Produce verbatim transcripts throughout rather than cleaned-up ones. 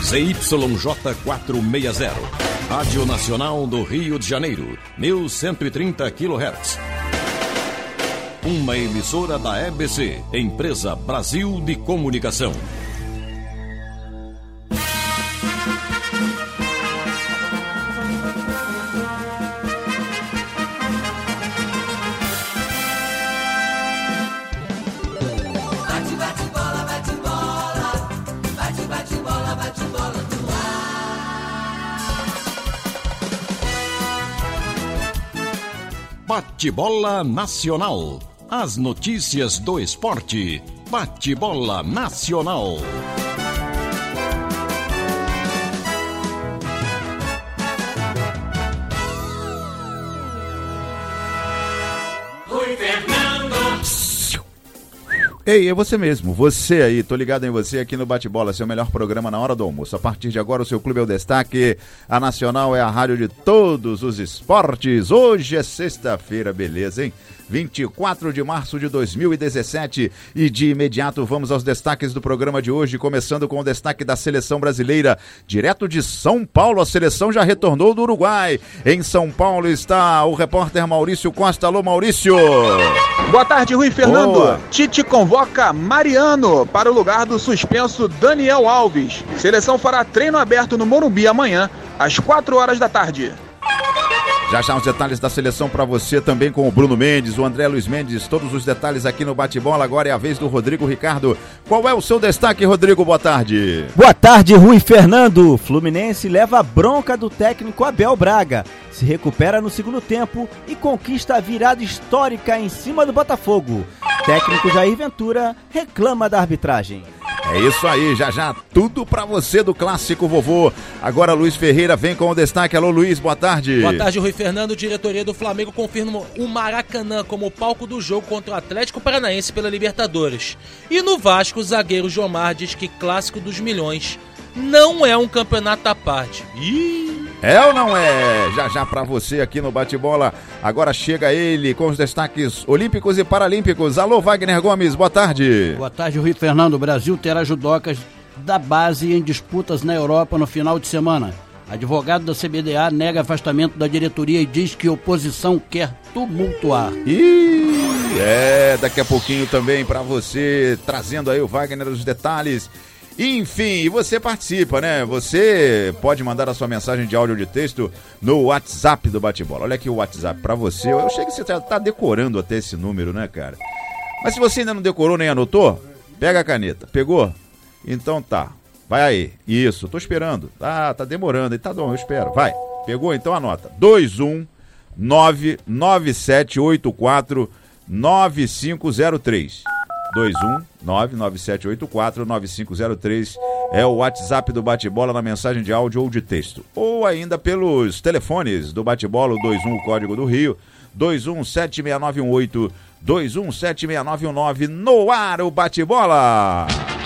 Z Y J quatrocentos e sessenta, Rádio Nacional do Rio de Janeiro, mil cento e trinta quilohertz. Uma emissora da E B C, Empresa Brasil de Comunicação. Bate-bola Nacional. As notícias do esporte. Bate-bola Nacional. Rui Fernando. Ei, é você mesmo, você aí, tô ligado em você aqui no Bate-Bola, seu melhor programa na hora do almoço. A partir de agora o seu clube é o destaque, a Nacional é a rádio de todos os esportes. Hoje é sexta-feira, beleza, hein? vinte e quatro de março de dois mil e dezessete e de imediato vamos aos destaques do programa de hoje, começando com o destaque da seleção brasileira, direto de São Paulo. A seleção já retornou do Uruguai. Em São Paulo está o repórter Maurício Costa. Alô, Maurício! Boa tarde, Rui Fernando. Boa. Tite convoca Mariano para o lugar do suspenso Daniel Alves. Seleção fará treino aberto no Morumbi amanhã, às quatro horas da tarde. Já já os detalhes da seleção para você também com o Bruno Mendes, o André Luiz Mendes, todos os detalhes aqui no Bate-Bola. Agora é a vez do Rodrigo Ricardo. Qual é o seu destaque, Rodrigo? Boa tarde. Boa tarde, Rui Fernando. Fluminense leva a bronca do técnico Abel Braga, se recupera no segundo tempo e conquista a virada histórica em cima do Botafogo. Técnico Jair Ventura reclama da arbitragem. É isso aí, já já tudo pra você do Clássico Vovô. Agora Luiz Ferreira vem com o destaque. Alô, Luiz, boa tarde. Boa tarde, Rui Fernando. Diretoria do Flamengo confirma o Maracanã como palco do jogo contra o Atlético Paranaense pela Libertadores. E no Vasco, o zagueiro Jomar diz que Clássico dos Milhões não é um campeonato à parte. Ih... É ou não é? Já já pra você aqui no Bate-Bola. Agora chega ele com os destaques olímpicos e paralímpicos. Alô, Wagner Gomes, boa tarde. Boa tarde, Rui Fernando. O Brasil terá judocas da base em disputas na Europa no final de semana. Advogado da C B D A nega afastamento da diretoria e diz que a oposição quer tumultuar. Ih, é, daqui a pouquinho também pra você, trazendo aí o Wagner os detalhes. Enfim, e você participa, né? Você pode mandar a sua mensagem de áudio ou de texto no WhatsApp do Bate-Bola. Olha aqui o WhatsApp pra você. Eu achei que você tá decorando até esse número, né, cara? Mas se você ainda não decorou nem anotou, pega a caneta. Pegou? Então tá. Vai aí. Isso, tô esperando. Ah, tá demorando. Tá bom, eu espero. Vai. Pegou? Então anota. dois um nove nove sete oito quatro nove cinco zero três. dois um nove nove sete oito quatro nove cinco zero três é o WhatsApp do Bate-Bola na mensagem de áudio ou de texto. Ou ainda pelos telefones do Bate-Bola, o dois um, o código do Rio, dois um sete seis nove um oito, dois um sete seis nove um nove, no ar o Bate-Bola.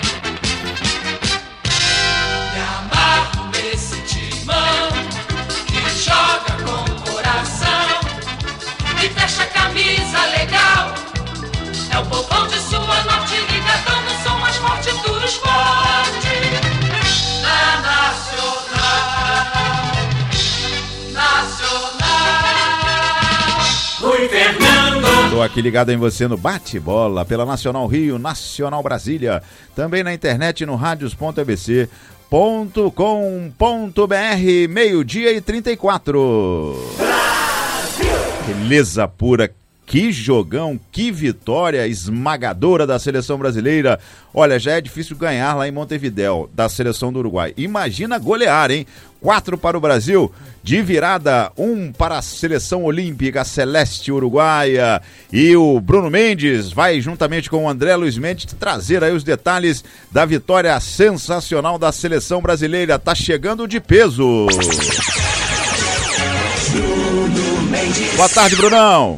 Me amarro nesse timão que joga com o coração e fecha a camisa legal. É o povão de sua norte ligadão no som mais forte do esporte. Na Nacional, Nacional. Rui Fernando. Tô aqui ligado em você no Bate-Bola pela Nacional Rio, Nacional Brasília. Também na internet no radios ponto e b c ponto com ponto b r, meio-dia e trinta e quatro. Brasil! Beleza pura. Que jogão, que vitória esmagadora da seleção brasileira. Olha, já é difícil ganhar lá em Montevidéu, da seleção do Uruguai. Imagina golear, hein? Quatro para o Brasil, de virada, um para a seleção olímpica celeste uruguaia. E o Bruno Mendes vai, juntamente com o André Luiz Mendes, trazer aí os detalhes da vitória sensacional da seleção brasileira. Tá chegando de peso. Boa tarde, Brunão.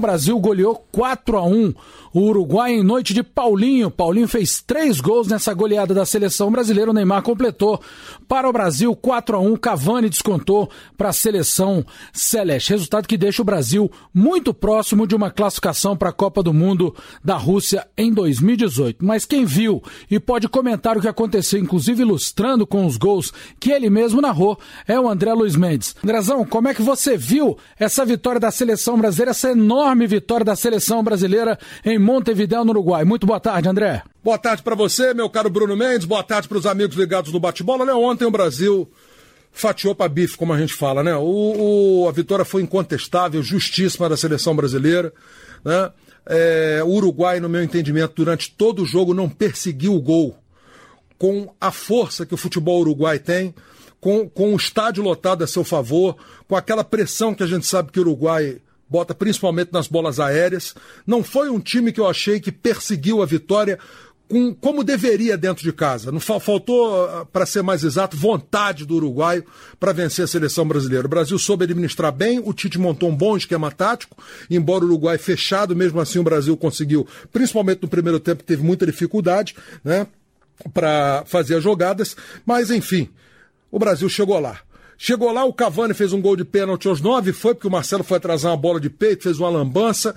Brasil goleou quatro a um o Uruguai em noite de Paulinho. Paulinho fez três gols nessa goleada da seleção brasileira. O Neymar completou para o Brasil quatro a um. Cavani descontou para a seleção celeste. Resultado que deixa o Brasil muito próximo de uma classificação para a Copa do Mundo da Rússia em dois mil e dezoito. Mas quem viu e pode comentar o que aconteceu, inclusive ilustrando com os gols que ele mesmo narrou, é o André Luiz Mendes. Andrezão, como é que você viu essa vitória da seleção brasileira, essa enorme vitória da seleção brasileira em Montevidéu, no Uruguai? Muito boa tarde, André. Boa tarde para você, meu caro Bruno Mendes. Boa tarde para os amigos ligados no bate-bola. Né? Ontem o Brasil fatiou para bife, como a gente fala, né? O, o, a vitória foi incontestável, justíssima da seleção brasileira, né? É, o Uruguai, no meu entendimento, durante todo o jogo não perseguiu o gol com a força que o futebol uruguai tem, com, com o estádio lotado a seu favor, com aquela pressão que a gente sabe que o Uruguai bota principalmente nas bolas aéreas. Não foi um time que eu achei que perseguiu a vitória com, como deveria dentro de casa. Não faltou, para ser mais exato, vontade do uruguaio para vencer a seleção brasileira. O Brasil soube administrar bem, o Tite montou um bom esquema tático, embora o Uruguai fechado, mesmo assim o Brasil conseguiu, principalmente no primeiro tempo, que teve muita dificuldade, né, para fazer as jogadas, mas enfim, o Brasil chegou lá. Chegou lá, o Cavani fez um gol de pênalti aos nove, foi porque o Marcelo foi atrasar uma bola de peito, fez uma lambança,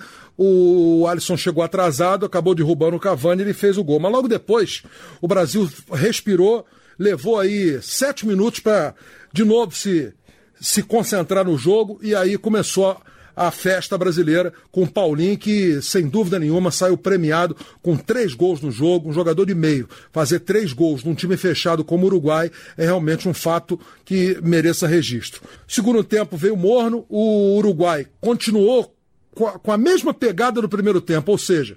o Alisson chegou atrasado, acabou derrubando o Cavani e ele fez o gol. Mas logo depois, o Brasil respirou, levou aí sete minutos para, de novo, se, se concentrar no jogo, e aí começou a a festa brasileira com o Paulinho, que sem dúvida nenhuma saiu premiado com três gols no jogo, um jogador de meio. Fazer três gols num time fechado como o Uruguai é realmente um fato que mereça registro. Segundo tempo veio morno, o Uruguai continuou com a, com a mesma pegada do primeiro tempo, ou seja,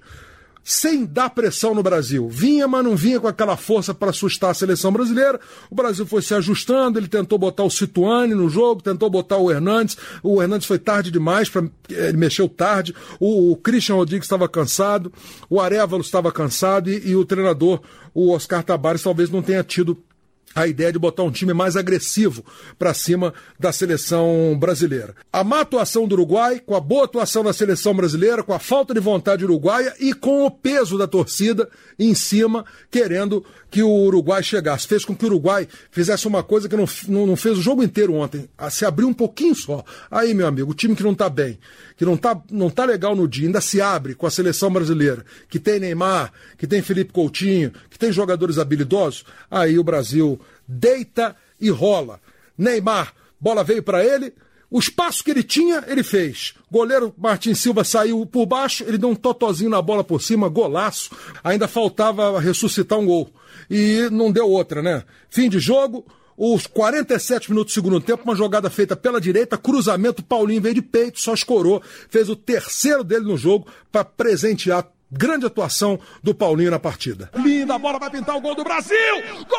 sem dar pressão no Brasil. Vinha, mas não vinha com aquela força para assustar a seleção brasileira. O Brasil foi se ajustando, ele tentou botar o Situani no jogo, tentou botar o Hernandes. O Hernandes foi tarde demais, pra, ele mexeu tarde. O, o Christian Rodrigues estava cansado, o Arévalo estava cansado e, e o treinador, o Oscar Tabares, talvez não tenha tido a ideia de botar um time mais agressivo para cima da seleção brasileira. A má atuação do Uruguai, com a boa atuação da seleção brasileira, com a falta de vontade uruguaia e com o peso da torcida em cima, querendo que o Uruguai chegasse. Fez com que o Uruguai fizesse uma coisa que não, não, não fez o jogo inteiro ontem, se abriu um pouquinho só. Aí, meu amigo, o time que não tá bem, que não tá, não tá legal no dia, ainda se abre com a seleção brasileira, que tem Neymar, que tem Felipe Coutinho, que tem jogadores habilidosos, aí o Brasil deita e rola. Neymar, bola veio para ele, o espaço que ele tinha, ele fez. Goleiro Martin Silva saiu por baixo, ele deu um totozinho na bola por cima, golaço. Ainda faltava ressuscitar um gol. E não deu outra, né? Fim de jogo, os quarenta e sete minutos do segundo tempo, uma jogada feita pela direita, cruzamento, Paulinho veio de peito, só escorou, fez o terceiro dele no jogo para presentear. Grande atuação do Paulinho na partida. Linda, a bola vai pintar o gol do Brasil! Gol!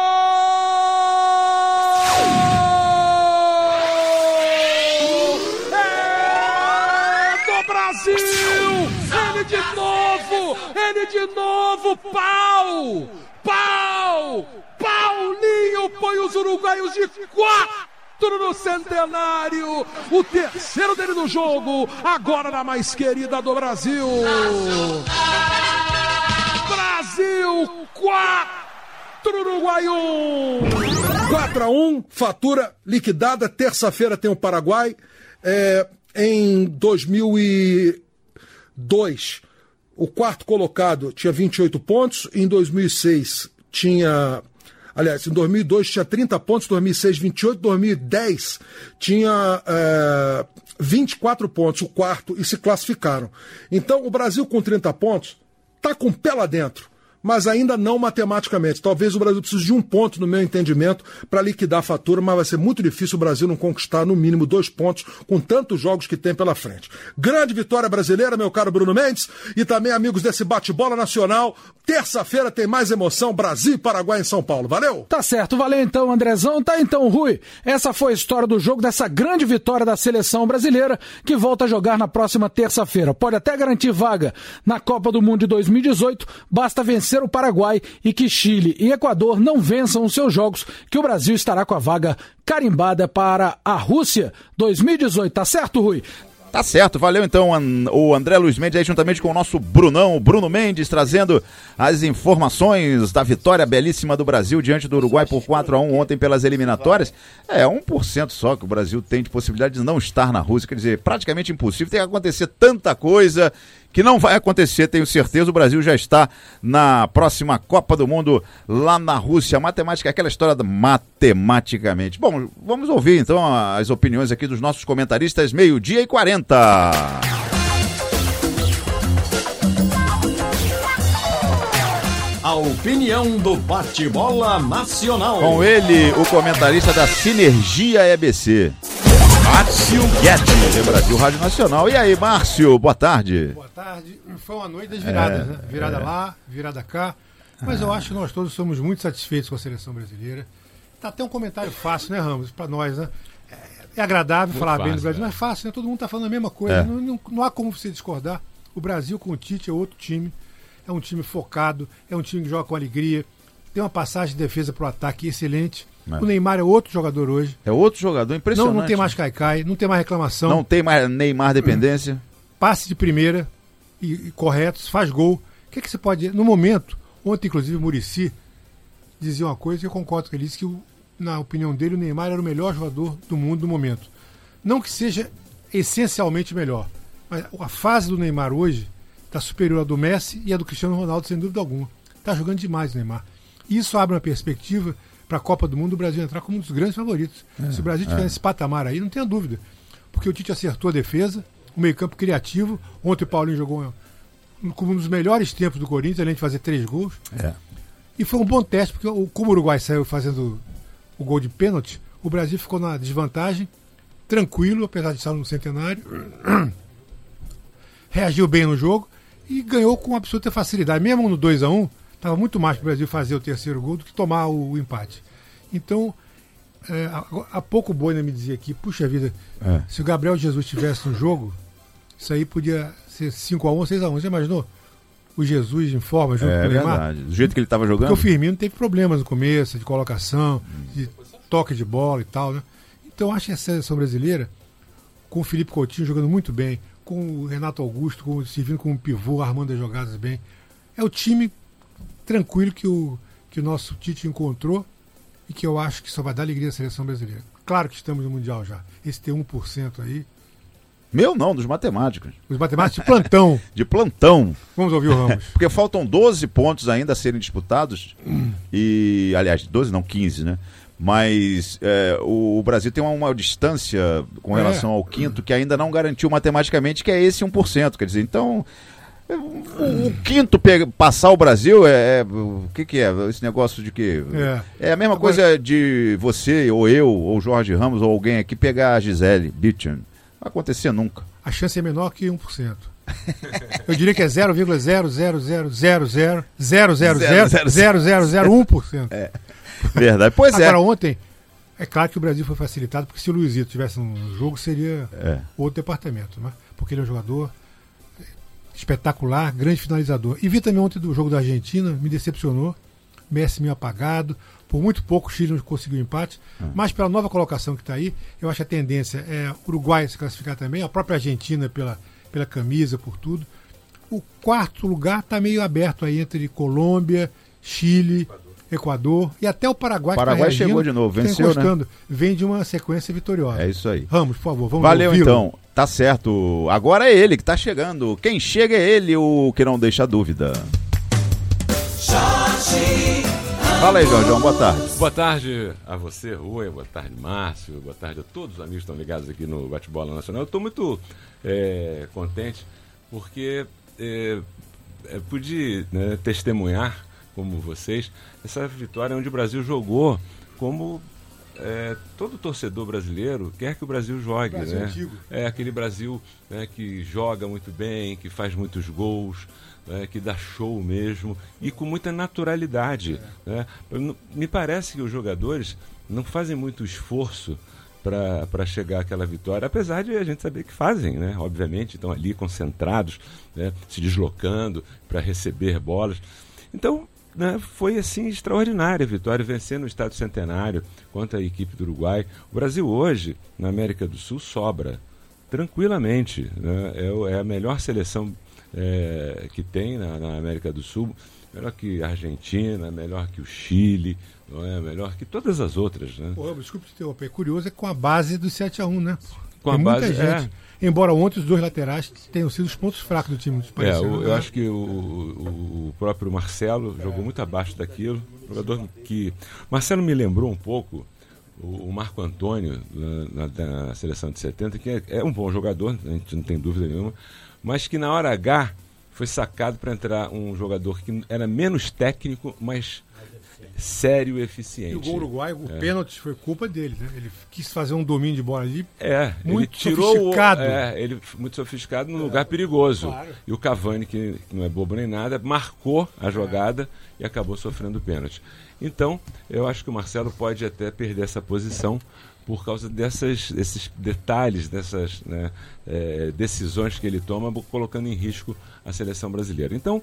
É do Brasil! Ele de novo! Ele de novo! Pau! Pau! Paulinho põe os uruguaios de quatro! No centenário, o terceiro dele no jogo, agora na mais querida do Brasil. Brasil quatro, Uruguai um. quatro a um, fatura liquidada. Terça-feira tem o Paraguai. É, em dois mil e dois, o quarto colocado tinha vinte e oito pontos. Em dois mil e seis tinha... Aliás, em dois mil e dois tinha trinta pontos, dois mil e seis vinte e oito, dois mil e dez tinha é, vinte e quatro pontos, o quarto, e se classificaram. Então, o Brasil com trinta pontos está com o pé lá dentro, mas ainda não matematicamente. Talvez o Brasil precise de um ponto, no meu entendimento, para liquidar a fatura, mas vai ser muito difícil o Brasil não conquistar, no mínimo, dois pontos, com tantos jogos que tem pela frente. Grande vitória brasileira, meu caro Bruno Mendes, e também amigos desse bate-bola nacional. Terça-feira tem mais emoção, Brasil e Paraguai em São Paulo. Valeu? Tá certo, valeu então, Andrezão. Tá então, Rui. Essa foi a história do jogo, dessa grande vitória da seleção brasileira, que volta a jogar na próxima terça-feira. Pode até garantir vaga na Copa do Mundo de dois mil e dezoito, basta vencer o Paraguai e que Chile e Equador não vençam os seus jogos, que o Brasil estará com a vaga carimbada para a Rússia dois mil e dezoito. Tá certo, Rui? Tá certo, valeu então o André Luiz Mendes aí juntamente com o nosso Brunão, o Bruno Mendes, trazendo as informações da vitória belíssima do Brasil diante do Uruguai por quatro a um ontem pelas eliminatórias. É, um por cento só que o Brasil tem de possibilidade de não estar na Rússia, quer dizer, praticamente impossível, tem que acontecer tanta coisa que não vai acontecer, tenho certeza. O Brasil já está na próxima Copa do Mundo lá na Rússia. Matemática, aquela história da matematicamente. Bom, vamos ouvir então as opiniões aqui dos nossos comentaristas, meio-dia e quarenta. A opinião do bate-bola nacional. Com ele, o comentarista da Sinergia E B C. Márcio Guedes, do Brasil Rádio Nacional. E aí, Márcio, boa tarde. Boa tarde. Foi uma noite das viradas, é, né? Virada é. lá, virada cá. Mas é. eu acho que nós todos somos muito satisfeitos com a seleção brasileira. Tá até um comentário fácil, né, Ramos? Para nós, né? É agradável muito falar fácil, bem do Brasil, é. mas é fácil, né? Todo mundo tá falando a mesma coisa. É. Não, não, não há como você discordar. O Brasil com o Tite é outro time. É um time focado, é um time que joga com alegria. Tem uma passagem de defesa para o ataque excelente. É. O Neymar é outro jogador hoje. É outro jogador, impressionante. Não, não tem mais cai-cai, não tem mais reclamação. Não tem mais Neymar dependência. Passe de primeira e, e corretos, faz gol. O que, é que você pode... No momento, ontem inclusive o Muricy dizia uma coisa que eu concordo com ele. Ele disse que, o, na opinião dele, o Neymar era o melhor jogador do mundo no momento. Não que seja essencialmente melhor, mas a fase do Neymar hoje está superior à do Messi e à do Cristiano Ronaldo, sem dúvida alguma. Está jogando demais o Neymar. Isso abre uma perspectiva para a Copa do Mundo, o Brasil entrar como um dos grandes favoritos. É, Se o Brasil tiver é. esse patamar aí, não tenha dúvida. Porque o Tite acertou a defesa, o meio-campo criativo. Ontem o Paulinho jogou como um dos melhores tempos do Corinthians, além de fazer três gols. É. E foi um bom teste, porque como o Uruguai saiu fazendo o gol de pênalti, o Brasil ficou na desvantagem, tranquilo, apesar de estar no centenário. Reagiu bem no jogo e ganhou com absoluta facilidade. Mesmo no dois a um, estava muito mais para o Brasil fazer o terceiro gol do que tomar o, o empate. Então, é, há, há pouco o Boina me dizia aqui, puxa vida, é. se o Gabriel Jesus estivesse no jogo, isso aí podia ser cinco a um ou seis a um. Você imaginou? O Jesus em forma junto é, com o Neymar? É verdade. Do jeito que ele estava jogando. Porque o Firmino teve problemas no começo, de colocação, hum. de toque de bola e tal, né? Então, acho que a seleção brasileira, com o Felipe Coutinho jogando muito bem, com o Renato Augusto, com, servindo como pivô, armando as jogadas bem, é o time tranquilo que o, que o nosso Tite encontrou e que eu acho que só vai dar alegria à seleção brasileira. Claro que estamos no Mundial já. Esse tem um por cento aí. Meu não, dos matemáticos. Os matemáticos de plantão. De plantão. Vamos ouvir o Ramos. Porque faltam doze pontos ainda a serem disputados. Hum. E, aliás, doze não, quinze, né? Mas é, o, o Brasil tem uma, uma distância com relação é. ao quinto que ainda não garantiu matematicamente, que é esse um por cento. Quer dizer, então... O, o quinto pega, passar o Brasil é, é o que que é esse negócio de que é, é a mesma Agora, coisa de você ou eu ou Jorge Ramos ou alguém aqui pegar a Gisele Bündchen. Não vai acontecer nunca. A chance é menor que um por cento. Eu diria que é zero vírgula zero zero zero zero zero zero zero zero zero zero zero um por cento. É verdade. Pois Agora, é. Agora ontem é claro que o Brasil foi facilitado porque se o Luizito tivesse no jogo seria é. outro departamento, né? Porque ele é um jogador espetacular, grande finalizador. E vi também ontem do jogo da Argentina, me decepcionou. Messi meio apagado. Por muito pouco o Chile não conseguiu empate. Hum. Mas pela nova colocação que está aí, eu acho que a tendência é o Uruguai se classificar também, a própria Argentina pela, pela camisa, por tudo. O quarto lugar está meio aberto aí entre Colômbia, Chile, Equador, Equador e até o Paraguai. O Paraguai tá reagindo, chegou de novo, venceu, tá né? Vem de uma sequência vitoriosa. É isso aí. Ramos, por favor, vamos Valeu ouvi-lo. Então. Tá certo. Agora é ele que tá chegando. Quem chega é ele, o que não deixa dúvida. Jorge. Fala aí, Jorgeão. Boa tarde. Boa tarde a você, Rui. Boa tarde, Márcio. Boa tarde a todos os amigos que estão ligados aqui no Bate-Bola Nacional. Eu estou muito é, contente porque é, é, pude né, testemunhar, como vocês, essa vitória onde o Brasil jogou como... É, todo torcedor brasileiro quer que o Brasil jogue, Brasil né? Antigo. É aquele Brasil né, que joga muito bem, que faz muitos gols, né, que dá show mesmo e com muita naturalidade. É. Né? Me parece que os jogadores não fazem muito esforço para chegar àquela vitória, apesar de a gente saber que fazem, né? Obviamente, estão ali concentrados, né, se deslocando para receber bolas. Então, né, foi assim extraordinária a vitória, vencendo o Estádio Centenário contra a equipe do Uruguai. O Brasil hoje, na América do Sul, sobra. tranquilamente. Né? É, é a melhor seleção é, que tem na, na América do Sul, melhor que a Argentina, melhor que o Chile, não é? Melhor que todas as outras. Né? Pô, desculpa te interromper, é curioso é com a base do sete a um, né? Com tem a base, muita gente. É. Embora ontem os dois laterais tenham sido os pontos fracos do time. É, o, eu acho que o, o, o próprio Marcelo é. jogou muito abaixo daquilo. Jogador que... Marcelo me lembrou um pouco o, o Marco Antônio na, na, na seleção de setenta, que é, é um bom jogador, a gente não tem dúvida nenhuma, mas que na hora H foi sacado para entrar um jogador que era menos técnico, mas sério e eficiente. E o gol uruguai, o é. pênalti foi culpa dele, né? Ele quis fazer um domínio de bola ali. É, muito ele tirou sofisticado. O, é, ele muito sofiscado num é. lugar perigoso. Claro. E o Cavani, que, que não é bobo nem nada, marcou a jogada é. e acabou sofrendo pênalti. Então, eu acho que o Marcelo pode até perder essa posição por causa dessas, desses detalhes, dessas né, é, decisões que ele toma, colocando em risco a seleção brasileira. Então,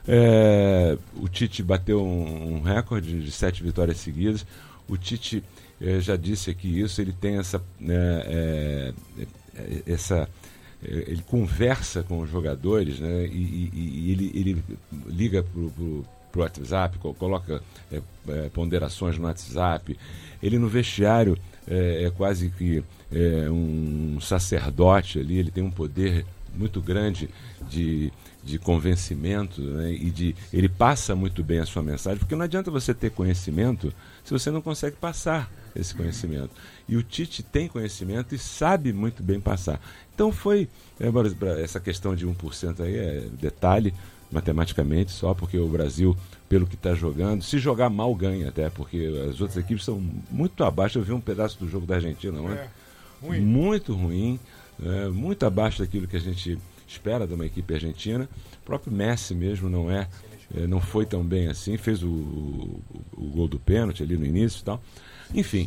É, o Tite bateu um, um recorde de sete vitórias seguidas. O Tite é, já disse aqui isso. Ele tem essa, né, é, é, essa é, ele conversa com os jogadores, né, e, e, e ele, ele liga pro, pro, pro WhatsApp, coloca é, é, ponderações no WhatsApp. Ele no vestiário é, é quase que é, um sacerdote ali. Ele tem um poder muito grande de de convencimento, né? E de ele passa muito bem a sua mensagem, porque não adianta você ter conhecimento se você não consegue passar esse conhecimento. E o Tite tem conhecimento e sabe muito bem passar. Então foi é, essa questão de um por cento aí é detalhe matematicamente só, porque o Brasil, pelo que está jogando, se jogar mal ganha até, porque as outras equipes são muito abaixo. Eu vi um pedaço do jogo da Argentina ontem, é, ruim. muito ruim, é, muito abaixo daquilo que a gente espera de uma equipe argentina. O próprio Messi mesmo não é, é não foi tão bem assim, fez o, o, o gol do pênalti ali no início e tal. Enfim,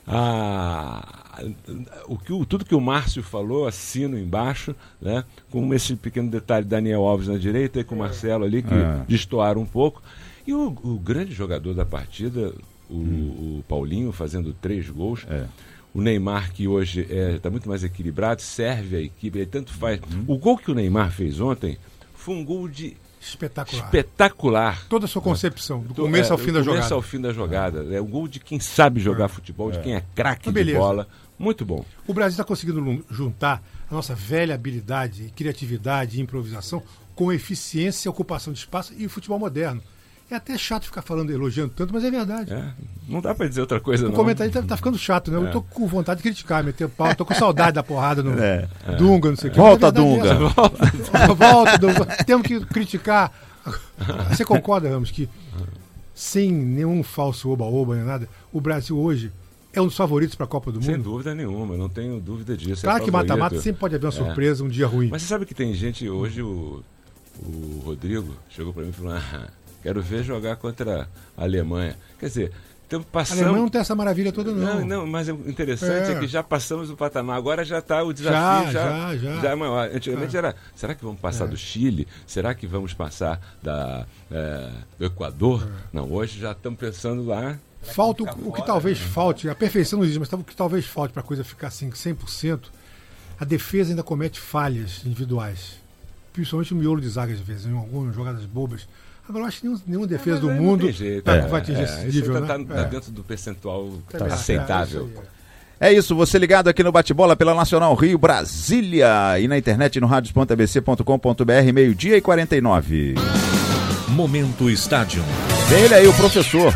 a, o que, o, tudo que o Márcio falou, assino embaixo, né, com esse pequeno detalhe, Daniel Alves na direita e com o Marcelo ali, que é. destoaram um pouco. E o, o grande jogador da partida, o, hum. o Paulinho, fazendo três gols. É. O Neymar, que hoje está é, muito mais equilibrado, serve a equipe, ele tanto faz. Uhum. O gol que o Neymar fez ontem foi um gol de espetacular. espetacular. Toda a sua concepção, do começo é, ao fim da jogada. Do jogada. começo ao fim da jogada. É um gol de quem sabe jogar é. futebol, de quem é craque de bola. Muito bom. O Brasil está conseguindo juntar a nossa velha habilidade, criatividade e improvisação com eficiência, ocupação de espaço e o futebol moderno. É até chato ficar falando, elogiando tanto, mas é verdade. É, não dá pra dizer outra coisa, o não. O comentário tá, tá ficando chato, né? É. Eu tô com vontade de criticar, meter o pau, tô com saudade da porrada no é. Dunga, não sei o que. Volta, Dunga. Volta, Volta, Dunga. Temos que criticar. Você concorda, Ramos, que sem nenhum falso oba-oba nem nada, o Brasil hoje é um dos favoritos para a Copa do Mundo? Sem dúvida nenhuma, não tenho dúvida disso. Claro é que mata-mata sempre pode haver uma surpresa, é. um dia ruim. Mas você sabe que tem gente, hoje o, o Rodrigo chegou para mim e falou... Ah, quero ver jogar contra a Alemanha. Quer dizer, então passamos... A Alemanha não tem essa maravilha toda, não. Não, não, mas o interessante é. é que já passamos o patamar. Agora já está o desafio. Já, já, já. já. já é maior. Antigamente é. era, será que vamos passar é. do Chile? Será que vamos passar da, é, do Equador? É. Não, hoje já estamos pensando lá... Falta o, o que fora, talvez né? falte, a perfeição não existe, mas o que talvez falte para a coisa ficar assim, cem por cento, a defesa ainda comete falhas individuais. Principalmente o miolo de zaga, às vezes, em algumas jogadas bobas. Agora, eu acho que nenhum, nenhuma defesa é, do mundo jeito, é, é, vai atingir é, esse nível. Tá, né? tá é. dentro do percentual tá aceitável. É isso, você ligado aqui no Bate-Bola pela Nacional Rio, Brasília, e na internet no radios ponto a b c ponto com ponto b r, meio-dia e quarenta e nove. Momento Estádio. Vem ele aí, o professor.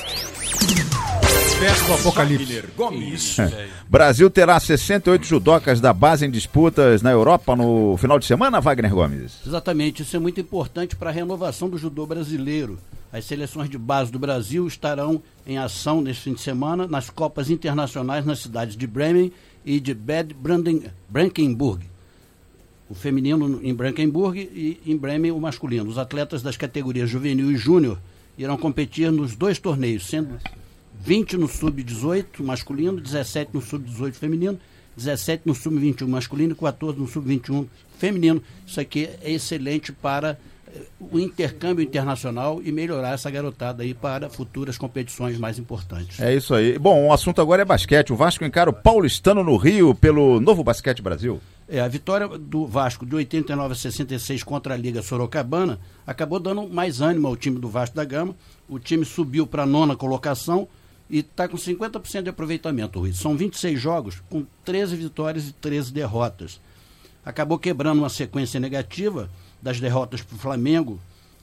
Do Apocalipse. Isso. É. Brasil terá sessenta e oito judocas da base em disputas na Europa no final de semana, Wagner Gomes. Exatamente, isso é muito importante para a renovação do judô brasileiro. As seleções de base do Brasil estarão em ação neste fim de semana nas Copas Internacionais nas cidades de Bremen e de Bad Brandenburg. O feminino em Brandenburg e em Bremen o masculino. Os atletas das categorias juvenil e júnior irão competir nos dois torneios, sendo vinte no sub dezoito masculino, dezessete no sub dezoito feminino, dezessete no sub vinte e um masculino e quatorze no sub vinte e um feminino. Isso aqui é excelente para o intercâmbio internacional e melhorar essa garotada aí para futuras competições mais importantes. É isso aí. Bom, o assunto agora é basquete. O Vasco encara o Paulistano no Rio pelo Novo Basquete Brasil. É, a vitória do Vasco de oitenta e nove a sessenta e seis contra a Liga Sorocabana acabou dando mais ânimo ao time do Vasco da Gama. O time subiu para a nona colocação e está com cinquenta por cento de aproveitamento, Rui. São vinte e seis jogos com treze vitórias e treze derrotas. Acabou quebrando uma sequência negativa das derrotas para o Flamengo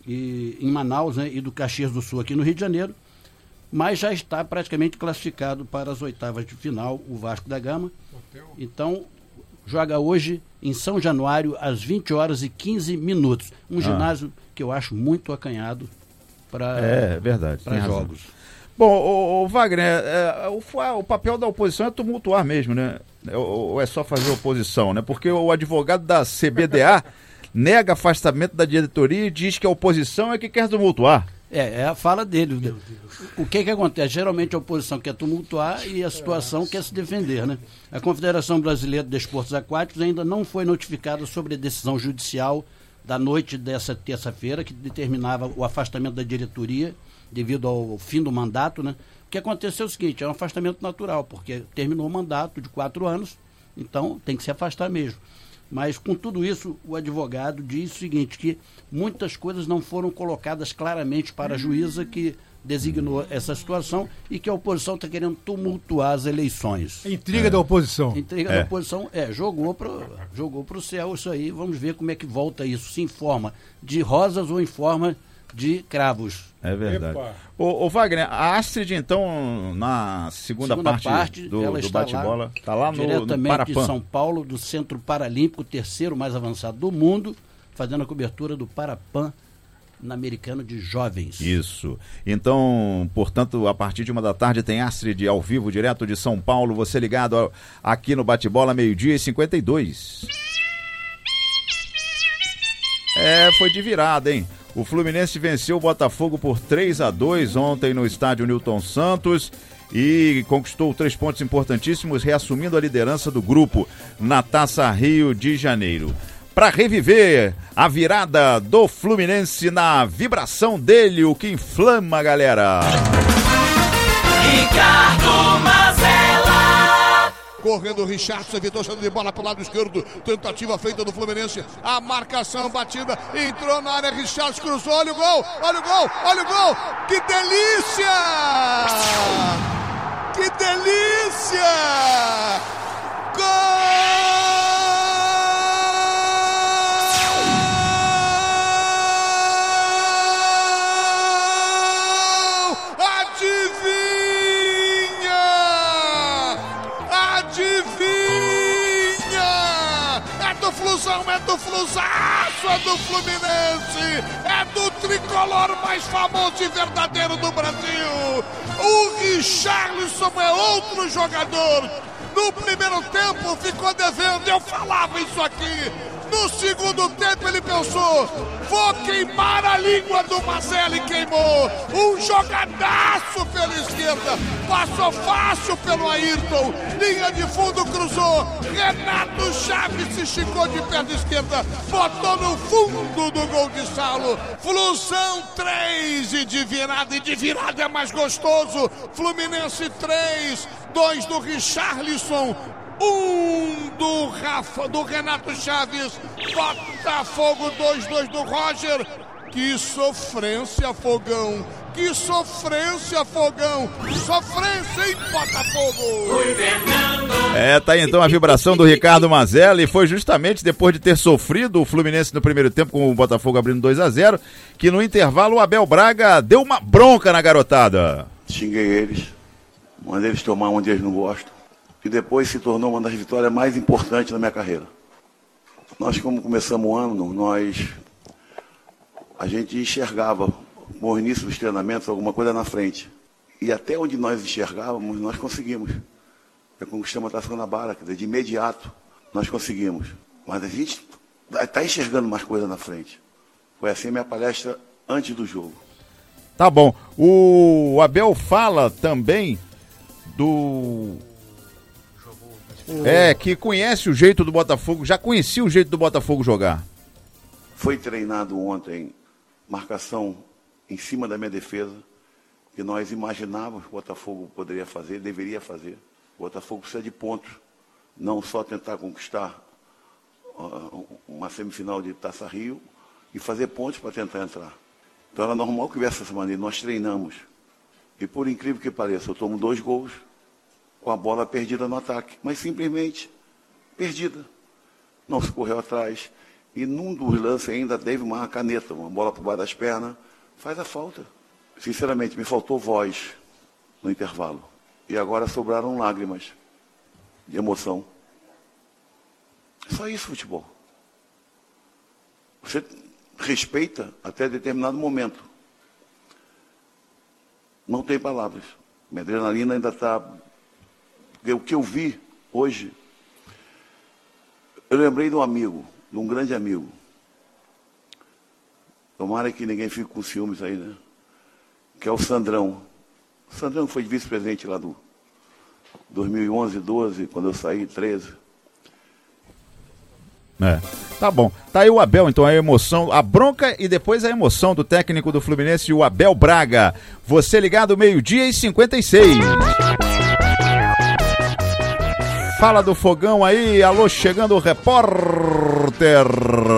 e, em Manaus, né, e do Caxias do Sul aqui no Rio de Janeiro, mas já está praticamente classificado para as oitavas de final, o Vasco da Gama. Então, joga hoje em São Januário às vinte horas e quinze minutos. Um ah. ginásio que eu acho muito acanhado para é, verdade, para jogos. Bom, o, o Wagner, é, o, o papel da oposição é tumultuar mesmo, né? Ou, ou é só fazer oposição, né? Porque o advogado da C B D A nega afastamento da diretoria e diz que a oposição é que quer tumultuar. É, é a fala dele. O que que acontece? Geralmente a oposição quer tumultuar e a situação quer se defender, né? A Confederação Brasileira de Desportos Aquáticos ainda não foi notificada sobre a decisão judicial da noite dessa terça-feira que determinava o afastamento da diretoria devido ao fim do mandato, né? O que aconteceu é o seguinte, é um afastamento natural, porque terminou o mandato de quatro anos, então tem que se afastar mesmo. Mas com tudo isso, o advogado diz o seguinte, que muitas coisas não foram colocadas claramente para a juíza que designou essa situação e que a oposição está querendo tumultuar as eleições. A intriga é. da oposição. A intriga é. da oposição, é, jogou para jogou pro céu isso aí, vamos ver como é que volta isso, se em forma de rosas ou em forma de cravos. É verdade. Ô, ô Wagner, a Astrid, então, na segunda, segunda parte, parte do, do bate-bola, está lá no, diretamente no Parapan. de São Paulo, do Centro Paralímpico, terceiro mais avançado do mundo, fazendo a cobertura do Parapan na Americano de Jovens. Isso. Então, portanto, a partir de uma da tarde tem Astrid ao vivo, direto de São Paulo, você ligado ao, aqui no bate-bola, meio-dia e cinquenta e dois. É, foi de virada, hein? O Fluminense venceu o Botafogo por três a dois ontem no estádio Newton Santos e conquistou três pontos importantíssimos, reassumindo a liderança do grupo na Taça Rio de Janeiro. Para reviver a virada do Fluminense na vibração dele, o que inflama a galera. Ricardo Mazella. Correndo o Richardson, evitou chance de bola para o lado esquerdo. Tentativa feita do Fluminense. A marcação batida. Entrou na área. Richardson cruzou. Olha o gol. Olha o gol. Olha o gol. Que delícia! Que delícia! Gol! É do Flusaço, é do Fluminense, é do tricolor mais famoso e verdadeiro do Brasil. O Richarlison é outro jogador. No primeiro tempo ficou devendo, eu falava isso aqui. No segundo tempo ele pensou, vou queimar a língua do Mazella e queimou. Um jogadaço pela esquerda, passou fácil pelo Ayrton, linha de fundo cruzou, Renato Chaves se esticou de perna esquerda, botou no fundo do gol de Saulo. Flusão três e de virada, e de virada é mais gostoso. Fluminense três, dois do Richarlison, um do Rafa, do Renato Chaves. Botafogo dois dois do Roger. Que sofrência, Fogão. Que sofrência, Fogão. Sofrência, hein, Botafogo. É, tá aí então a vibração do Ricardo Mazella, e foi justamente depois de ter sofrido o Fluminense no primeiro tempo com o Botafogo abrindo dois a zero, que no intervalo o Abel Braga deu uma bronca na garotada. Xinguei eles, mandei eles tomar onde eles não gostam, que depois se tornou uma das vitórias mais importantes da minha carreira. Nós, como começamos o ano, nós, a gente enxergava no início dos treinamentos alguma coisa na frente. E até onde nós enxergávamos, nós conseguimos. Já conquistamos a Taça Guanabara, quer dizer, de imediato nós conseguimos. Mas a gente está enxergando mais coisa na frente. Foi assim a minha palestra antes do jogo. Tá bom. O Abel fala também do... É, que conhece o jeito do Botafogo, já conhecia o jeito do Botafogo jogar. Foi treinado ontem marcação em cima da minha defesa, que nós imaginávamos que o Botafogo poderia fazer, deveria fazer. O Botafogo precisa de pontos, não só tentar conquistar uma semifinal de Taça Rio e fazer pontos para tentar entrar. Então era normal que tivesse essa maneira. Nós treinamos. E por incrível que pareça, eu tomo dois gols com a bola perdida no ataque. Mas simplesmente perdida. Não se correu atrás. E num dos lances ainda teve uma caneta, uma bola por baixo das pernas. Faz a falta. Sinceramente, me faltou voz no intervalo. E agora sobraram lágrimas de emoção. Só isso, futebol. Você respeita até determinado momento. Não tem palavras. Minha adrenalina ainda está... O que eu vi hoje... Eu lembrei de um amigo, de um grande amigo. Tomara que ninguém fique com ciúmes aí, né? Que é o Sandrão. O Sandrão foi vice-presidente lá do dois mil e onze, doze, quando eu saí, treze. É, tá bom. Tá aí o Abel, então, a emoção, a bronca e depois a emoção do técnico do Fluminense, o Abel Braga. Você ligado, meio-dia e cinquenta e seis. Fala do fogão aí, alô, chegando o repórter.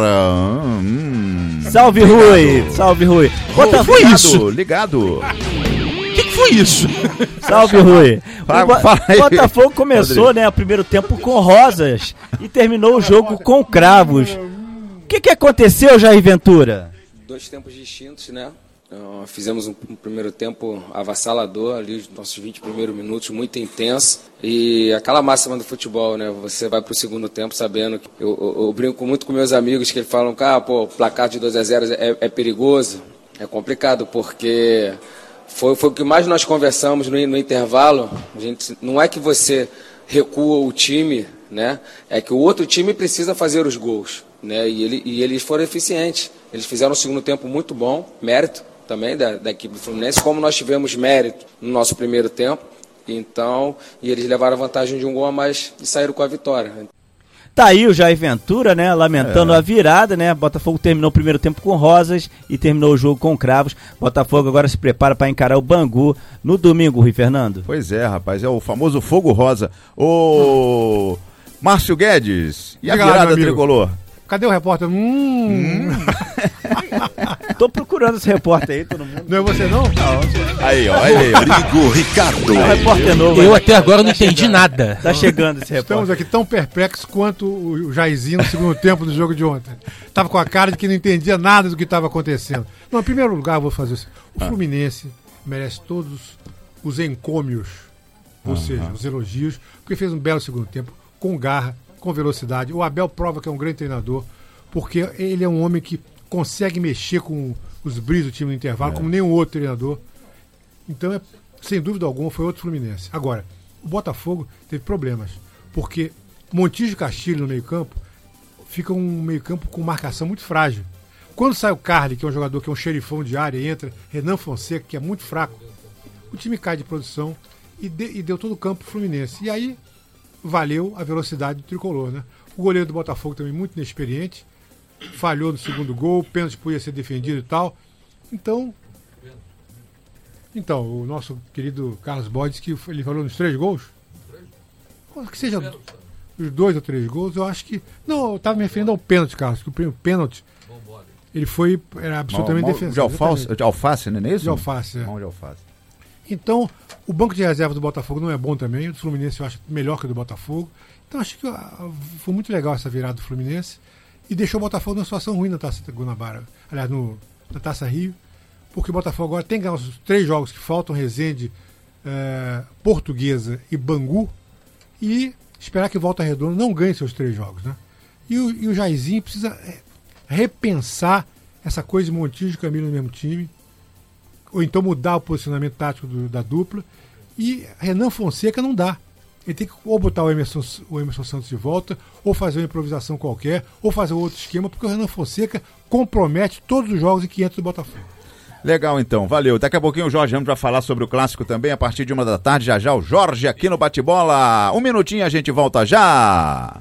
Hum, salve, ligado. Rui, salve, Rui. Bota, foi ligado, isso? Ligado. O que, que foi isso? Salve, Rui. Fala, o fala aí. Botafogo começou, Rodrigo, né, o primeiro tempo com rosas e terminou o jogo com cravos. O que, que aconteceu, Jair Ventura? Dois tempos distintos, né? Uh, fizemos um, um primeiro tempo avassalador, ali os nossos vinte primeiros minutos, muito intenso. E aquela máxima do futebol, né? Você vai pro segundo tempo sabendo que... Eu, eu, eu brinco muito com meus amigos que falam que ah, pô, o placar de dois a zero é, é perigoso. É complicado, porque foi, foi o que mais nós conversamos no, no intervalo. A gente, não é que você recua o time, né? É que o outro time precisa fazer os gols, né? E, ele, e eles foram eficientes. Eles fizeram um segundo tempo muito bom, mérito também da, da equipe do Fluminense, como nós tivemos mérito no nosso primeiro tempo, então, e eles levaram a vantagem de um gol a mais e saíram com a vitória. Tá aí o Jair Ventura, né, lamentando é. a virada, né, Botafogo terminou o primeiro tempo com rosas e terminou o jogo com cravos. Botafogo agora se prepara para encarar o Bangu no domingo, Rui Fernando. Pois é, rapaz, é o famoso fogo rosa. O Márcio Guedes, e a Obrigado, virada tricolor? Cadê o repórter? Hum. hum. Tô procurando esse repórter aí, todo mundo. Não é você não? Não. Aí, ó, aí, Rodrigo Ricardo. É o repórter novo. Eu até agora não entendi nada. Tá chegando esse repórter. Estamos aqui tão perplexos quanto o Jairzinho no segundo tempo do jogo de ontem. Tava com a cara de que não entendia nada do que estava acontecendo. Não, em primeiro lugar, eu vou fazer isso. O Fluminense merece todos os encômios, ou uhum. seja, os elogios, porque fez um belo segundo tempo, com garra, com velocidade. O Abel prova que é um grande treinador, porque ele é um homem que consegue mexer com os brilhos do time no intervalo, é. como nenhum outro treinador. Então, é, sem dúvida alguma, foi outro Fluminense. Agora, o Botafogo teve problemas, porque Montijo e Castilho no meio-campo fica um meio-campo com marcação muito frágil. Quando sai o Carly, que é um jogador que é um xerifão de área, e entra Renan Fonseca, que é muito fraco, o time cai de produção e, de, e deu todo o campo pro Fluminense. E aí valeu a velocidade do tricolor, né? O goleiro do Botafogo também muito inexperiente, falhou no segundo gol, o pênalti podia ser defendido e tal. Então, então o nosso querido Carlos Bodes, que ele falou nos três gols, que seja os dois ou três gols, eu acho que... Não, eu estava me referindo ao pênalti, Carlos, que o pênalti, ele foi, era absolutamente mal, mal, defensivo. De alface, de alface, não é isso? De alface, é. Mão de alface. Então, o banco de reserva do Botafogo não é bom também, o do Fluminense eu acho melhor que o do Botafogo. Então, acho que uh, foi muito legal essa virada do Fluminense e deixou o Botafogo numa situação ruim na Taça Guanabara, aliás, no, na Taça Rio, porque o Botafogo agora tem que ganhar os três jogos que faltam, Resende, uh, Portuguesa e Bangu, e esperar que Volta Redonda não ganhe seus três jogos, né? E o, e o Jairzinho precisa é, repensar essa coisa de Montijo e Camilo no mesmo time, ou então mudar o posicionamento tático do, da dupla. E Renan Fonseca não dá. Ele tem que ou botar o Emerson, o Emerson Santos de volta, ou fazer uma improvisação qualquer, ou fazer outro esquema, porque o Renan Fonseca compromete todos os jogos em que entra do Botafogo. Legal, então. Valeu. Daqui a pouquinho o Jorge Ramos vai falar sobre o clássico também, a partir de uma da tarde. Já já o Jorge aqui no Bate-Bola. Um minutinho, a gente volta já.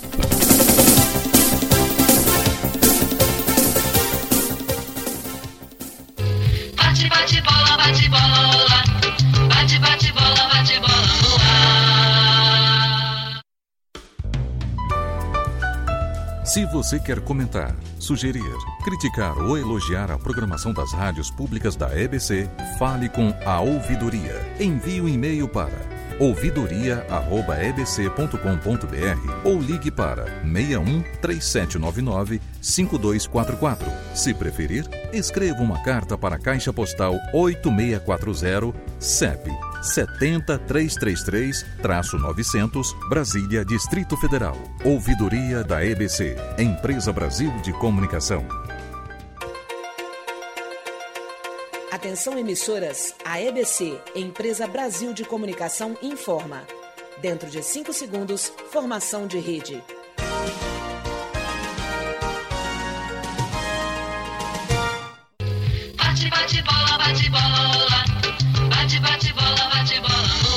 Bate, bate, bola, bate, bola. Bate, bate, bola, bate, bola no ar. Se você quer comentar, sugerir, criticar ou elogiar a programação das rádios públicas da E B C, fale com a Ouvidoria. Envie um e-mail para ouvidoria arroba e b c ponto com ponto b r ou ligue para seis um três sete nove nove cinco dois quatro quatro. Se preferir, escreva uma carta para a Caixa Postal oito seis quatro zero, C E P sete zero três três três novecentos, Brasília, Distrito Federal. Ouvidoria da E B C, Empresa Brasil de Comunicação. Atenção emissoras, a E B C, Empresa Brasil de Comunicação, informa. Dentro de cinco segundos, formação de rede. Bate, bate, bola, bate, bola. Bate, bate, bola, bate, bola no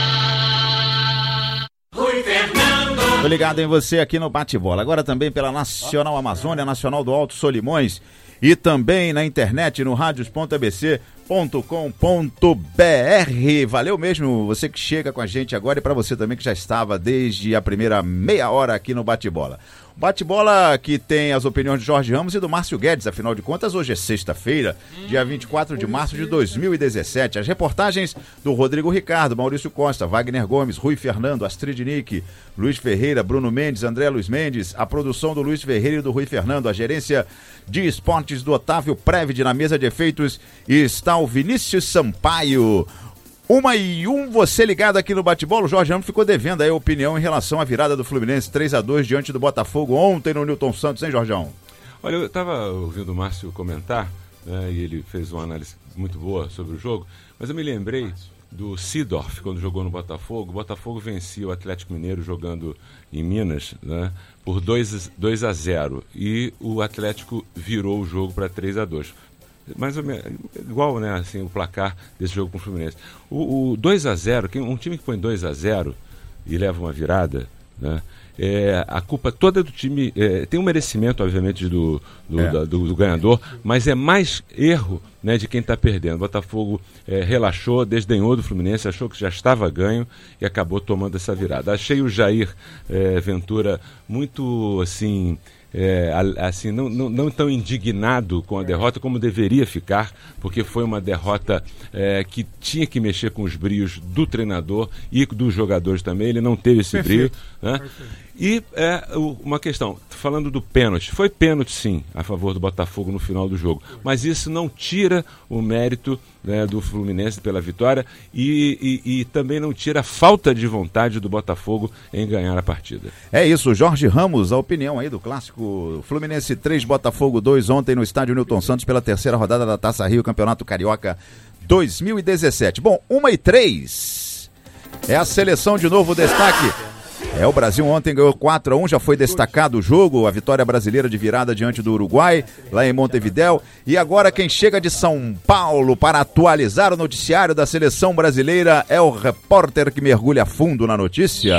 ar. Rui Fernando. Tô ligado em você aqui no Bate-Bola. Agora também pela Nacional Amazônia, Nacional do Alto Solimões e também na internet no radios ponto a b c ponto com ponto b r. Valeu mesmo você que chega com a gente agora e para você também que já estava desde a primeira meia hora aqui no Bate-Bola. Bate-Bola que tem as opiniões de Jorge Ramos e do Márcio Guedes, afinal de contas hoje é sexta-feira, dia vinte e quatro de março de dois mil e dezessete. As reportagens do Rodrigo Ricardo, Maurício Costa, Wagner Gomes, Rui Fernando, Astrid Nick, Luiz Ferreira, Bruno Mendes, André Luiz Mendes, a produção do Luiz Ferreira e do Rui Fernando, a gerência de esportes do Otávio Previde, na mesa de efeitos está o Vinícius Sampaio. Uma e um, você ligado aqui no Bate-Bola. O Jorge Ramos ficou devendo aí a opinião em relação à virada do Fluminense três a dois diante do Botafogo ontem no Newton Santos, hein, Jorgeão? Olha, eu estava ouvindo o Márcio comentar, né, e ele fez uma análise muito boa sobre o jogo, mas eu me lembrei do Seedorf, quando jogou no Botafogo. O Botafogo vencia o Atlético Mineiro jogando em Minas, né, por dois a zero, e o Atlético virou o jogo para três a dois. Mais ou menos, igual, né, assim, o placar desse jogo com o Fluminense. O, o dois a zero, um time que põe dois a zero e leva uma virada, né, é, a culpa toda do time, é, tem um merecimento, obviamente, do, do, é. da, do, do ganhador, mas é mais erro, né, de quem está perdendo. O Botafogo é, relaxou, desdenhou do Fluminense, achou que já estava ganho e acabou tomando essa virada. Achei o Jair é, Ventura muito, assim... É, assim, não, não, não tão indignado com a derrota como deveria ficar, porque foi uma derrota é, que tinha que mexer com os brios do treinador e dos jogadores também. Ele não teve esse Perfeito. brio, né? E é, uma questão, falando do pênalti, foi pênalti sim a favor do Botafogo no final do jogo, mas isso não tira o mérito, né, do Fluminense pela vitória e, e, e também não tira a falta de vontade do Botafogo em ganhar a partida. É isso, Jorge Ramos, a opinião aí do clássico Fluminense três, Botafogo dois ontem no estádio Newton Santos pela terceira rodada da Taça Rio, Campeonato Carioca dois mil e dezessete. Bom, uma e três é a seleção de novo destaque. É, o Brasil ontem ganhou quatro a um, já foi destacado o jogo, a vitória brasileira de virada diante do Uruguai, lá em Montevidéu. E agora quem chega de São Paulo para atualizar o noticiário da seleção brasileira é o repórter que mergulha fundo na notícia,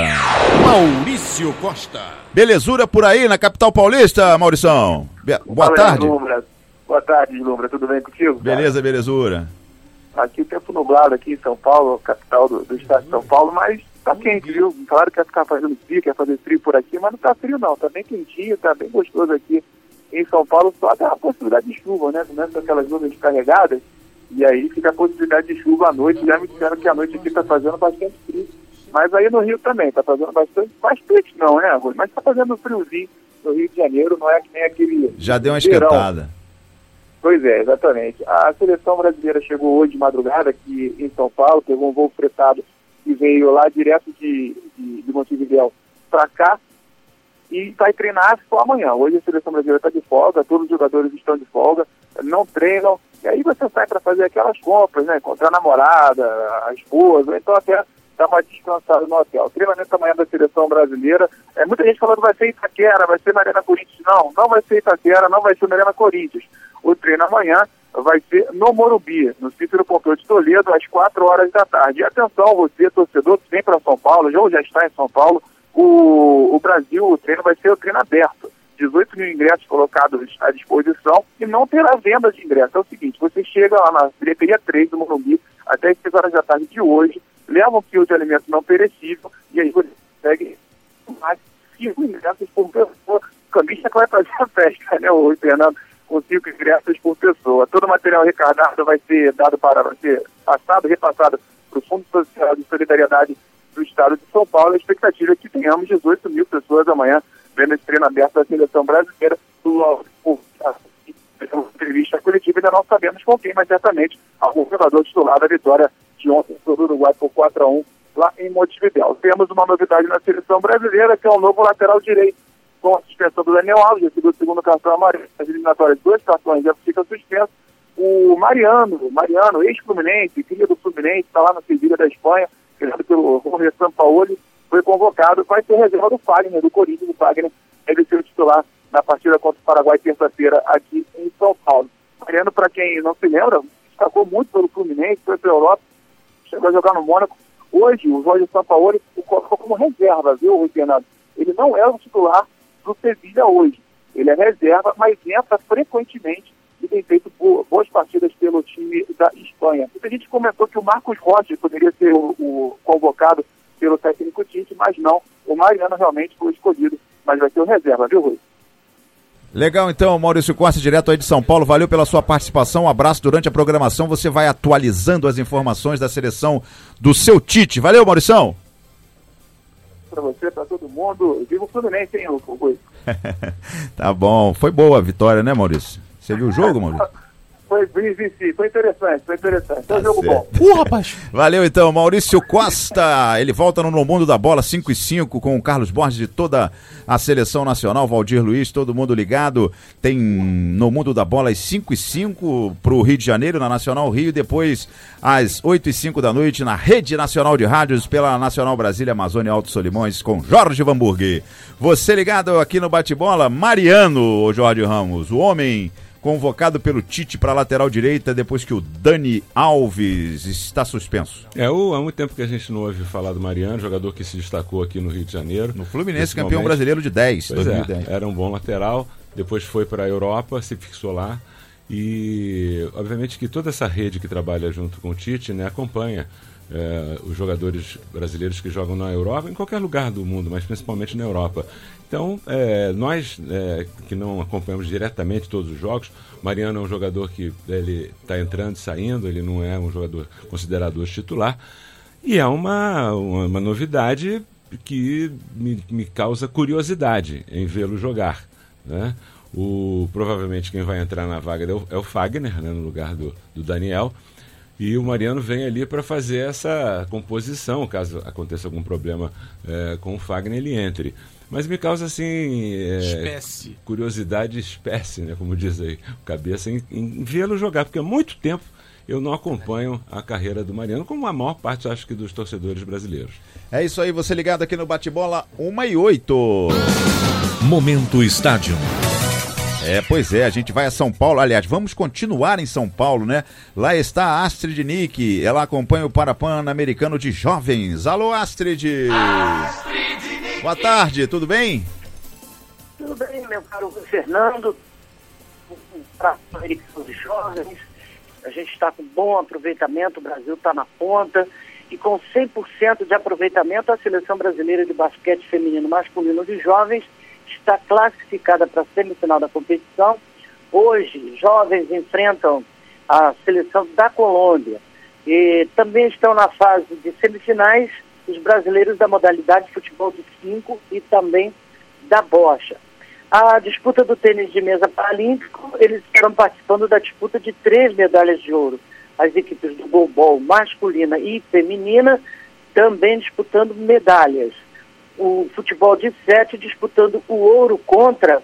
Maurício Costa. Belezura por aí na capital paulista, Maurição? Be- Boa Fala, tarde. Lumbra. Boa tarde, Lumbra. Tudo bem contigo? Beleza, belezura. Aqui o tempo nublado aqui em São Paulo, capital do, do estado de São Paulo, mas tá quente, viu? Claro que vai ficar fazendo frio, quer fazer frio por aqui, mas não tá frio não, tá bem quentinho, tá bem gostoso aqui em São Paulo, só dá a possibilidade de chuva, né? Começa aquelas nuvens carregadas, e aí fica a possibilidade de chuva à noite, já me disseram que a noite aqui tá fazendo bastante frio, mas aí no Rio também, tá fazendo bastante, bastante não, né, Rui? Mas tá fazendo friozinho no Rio de Janeiro, não é que nem aquele... Já deu uma verão. esquentada. Pois é, exatamente. A seleção brasileira chegou hoje de madrugada aqui em São Paulo, pegou um voo fretado e veio lá direto de, de, de Montevidéu para cá e vai treinar só amanhã. Hoje a seleção brasileira está de folga, todos os jogadores estão de folga, não treinam, e aí você sai para fazer aquelas compras, né? Encontrar a namorada, a esposa, ou então até dar uma descansada no hotel. O treinamento amanhã da seleção brasileira, é, muita gente falando vai ser Itaquera, vai ser na Arena Corinthians. Não, não vai ser Itaquera, não vai ser na Arena Corinthians. O treino amanhã vai ser no Morumbi, no Cícero Pompeu de Toledo, às quatro horas da tarde. E atenção, você, torcedor, que vem para São Paulo, já, já está em São Paulo, o, o Brasil, o treino vai ser o treino aberto. dezoito mil ingressos colocados à disposição e não terá venda de ingressos. É o seguinte, você chega lá na bilheteria três do Morumbi até as seis horas da tarde de hoje, leva um quilo de alimento não perecível e aí você consegue mais cinco ingressos por pessoa. cambista que vai fazer a festa, né, o Fernando, com cinco ingressos por pessoa. Todo o material arrecadado vai ser dado para, vai ser passado, repassado para o Fundo Social de Solidariedade do Estado de São Paulo. A expectativa é que tenhamos dezoito mil pessoas amanhã vendo esse treino aberto da seleção brasileira. Uma entrevista coletiva, ainda não sabemos com quem, mas certamente algum jogador titular da vitória de ontem sobre o Uruguai por quatro a um lá em Montevidéu. Temos uma novidade na seleção brasileira, que é o novo lateral direito, com a suspensão do Daniel Alves, recebeu o segundo cartão amarelo, as eliminatórias, dois cartões já fica suspenso. O Mariano, Mariano, ex-Fluminense, filho do Fluminense, está lá na Sevilha da Espanha, criado pelo Jorge Sampaoli, foi convocado, vai ser reserva do Fagner, do Corinthians. O Fagner deve ser o titular na partida contra o Paraguai terça-feira aqui em São Paulo. Mariano, para quem não se lembra, destacou muito pelo Fluminense, foi para a Europa, chegou a jogar no Mônaco. Hoje, o Jorge Sampaoli o colocou como reserva, viu, Rui Fernando? Ele não é o titular do Sevilha hoje. Ele é reserva, mas entra frequentemente e tem feito boas partidas pelo time da Espanha. Muita gente comentou que o Marcos Rocha poderia ser o, o convocado pelo técnico Tite, mas não. O Mariano realmente foi escolhido, mas vai ser o reserva, viu, Rui? Legal, então, Maurício Costa, direto aí de São Paulo, valeu pela sua participação, um abraço. Durante a programação você vai atualizando as informações da seleção do seu Tite. Valeu, Maurição. Para você, para todo mundo, viva o Fluminense, hein, Rui? Tá bom, foi boa a vitória, né, Maurício? Você viu o jogo, Maurício? Foi, foi, foi interessante, foi interessante. Foi um jogo bom. Uh, rapaz! Valeu, então, Maurício Costa. Ele volta no No Mundo da Bola cinco e cinco com o Carlos Borges de toda a seleção nacional, Valdir Luiz, todo mundo ligado. Tem No Mundo da Bola às cinco e cinco pro Rio de Janeiro, na Nacional Rio, depois às oito e cinco da noite na Rede Nacional de Rádios pela Nacional Brasília, Amazônia Alto Solimões com Jorge Vanburg. Você ligado aqui no Bate-Bola, Mariano, o Jorge Ramos, o homem convocado pelo Tite para a lateral direita depois que o Dani Alves está suspenso. É, o, há muito tempo que a gente não ouve falar do Mariano, jogador que se destacou aqui no Rio de Janeiro. No Fluminense, campeão brasileiro de dez, dois mil e dez. É, era um bom lateral, depois foi para a Europa, se fixou lá e obviamente que toda essa rede que trabalha junto com o Tite, né, acompanha é, os jogadores brasileiros que jogam na Europa, em qualquer lugar do mundo, mas principalmente na Europa. Então, é, nós é, que não acompanhamos diretamente todos os jogos, Mariano é um jogador que ele está entrando e saindo, ele não é um jogador considerado hoje titular, e é uma, uma, uma novidade que me, me causa curiosidade em vê-lo jogar, né? O, provavelmente quem vai entrar na vaga é o, é o Fagner, né, no lugar do, do Daniel, e o Mariano vem ali para fazer essa composição, caso aconteça algum problema é, com o Fagner, ele entre. Mas me causa, assim, é, espécie. curiosidade espécie, né, como diz aí o Cabeça, em, em vê-lo jogar, porque há muito tempo eu não acompanho a carreira do Mariano, como a maior parte, acho que, dos torcedores brasileiros. É isso aí, você ligado aqui no Bate-Bola, uma e oito. Momento Estádio. É, pois é, a gente vai a São Paulo, aliás, vamos continuar em São Paulo, né? Lá está a Astrid Nick, ela acompanha o Parapan-Americano de Jovens. Alô, Astrid! Astrid Nick! Boa tarde, tudo bem? Tudo bem, meu caro Fernando, o Parapan-Americano de Jovens, a gente está com bom aproveitamento, o Brasil está na ponta, e com cem por cento de aproveitamento, a Seleção Brasileira de Basquete Feminino Masculino de Jovens está classificada para a semifinal da competição. Hoje, jovens enfrentam a seleção da Colômbia. E também estão na fase de semifinais os brasileiros da modalidade de futebol de cinco e também da bocha. A disputa do tênis de mesa paralímpico, eles estarão participando da disputa de três medalhas de ouro. As equipes do goalball masculina e feminina também disputando medalhas. O futebol de sete disputando o ouro contra,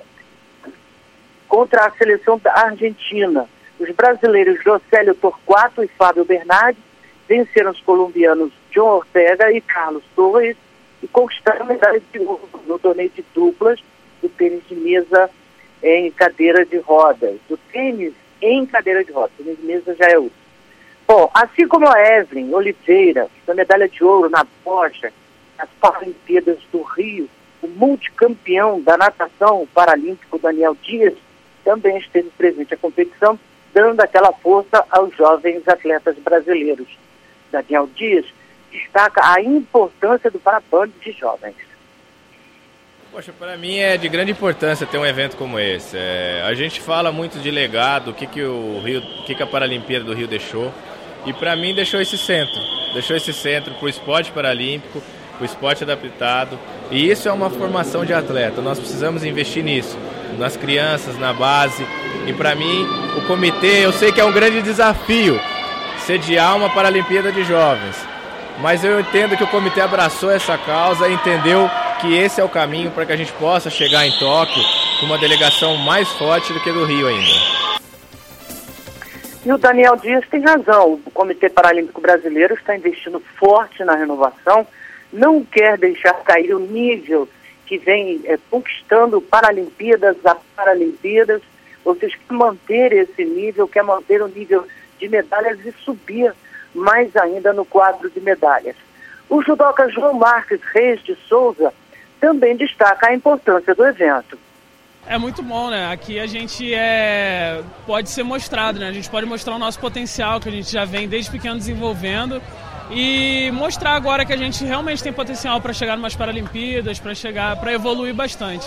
contra a seleção da Argentina. Os brasileiros Jocélio Torquato e Fábio Bernardi venceram os colombianos John Ortega e Carlos Torres e conquistaram a medalha de ouro no torneio de duplas do tênis de mesa em cadeira de rodas. Do tênis em cadeira de rodas. O tênis de mesa já é outro. Bom, assim como a Evelyn Oliveira, que foi medalha de ouro na bocha, nas Paralimpíadas do Rio, o multicampeão da natação paralímpico Daniel Dias também esteve presente na competição, dando aquela força aos jovens atletas brasileiros. Daniel Dias destaca a importância do Parapan de jovens. Poxa, para mim é de grande importância ter um evento como esse. É, a gente fala muito de legado, o que, que, o Rio, o que, que a Paralimpíada do Rio deixou. E para mim deixou esse centro. Deixou esse centro para o esporte paralímpico, para o esporte adaptado. E isso é uma formação de atleta. Nós precisamos investir nisso, nas crianças, na base. E para mim, o comitê, eu sei que é um grande desafio sediar uma Paralimpíada de Jovens. Mas eu entendo que o comitê abraçou essa causa e entendeu que esse é o caminho para que a gente possa chegar em Tóquio com uma delegação mais forte do que do Rio ainda. E o Daniel Dias tem razão. O Comitê Paralímpico Brasileiro está investindo forte na renovação, não quer deixar cair o nível que vem é, conquistando Paralimpíadas a Paralimpíadas, ou seja, quer manter esse nível, quer manter o nível de medalhas e subir mais ainda no quadro de medalhas. O judoca João Marques Reis de Souza também destaca a importância do evento. É muito bom, né? Aqui a gente é... pode ser mostrado, né? A gente pode mostrar o nosso potencial que a gente já vem desde pequeno desenvolvendo e mostrar agora que a gente realmente tem potencial para chegar em umas Paralimpíadas, para chegar, para evoluir bastante.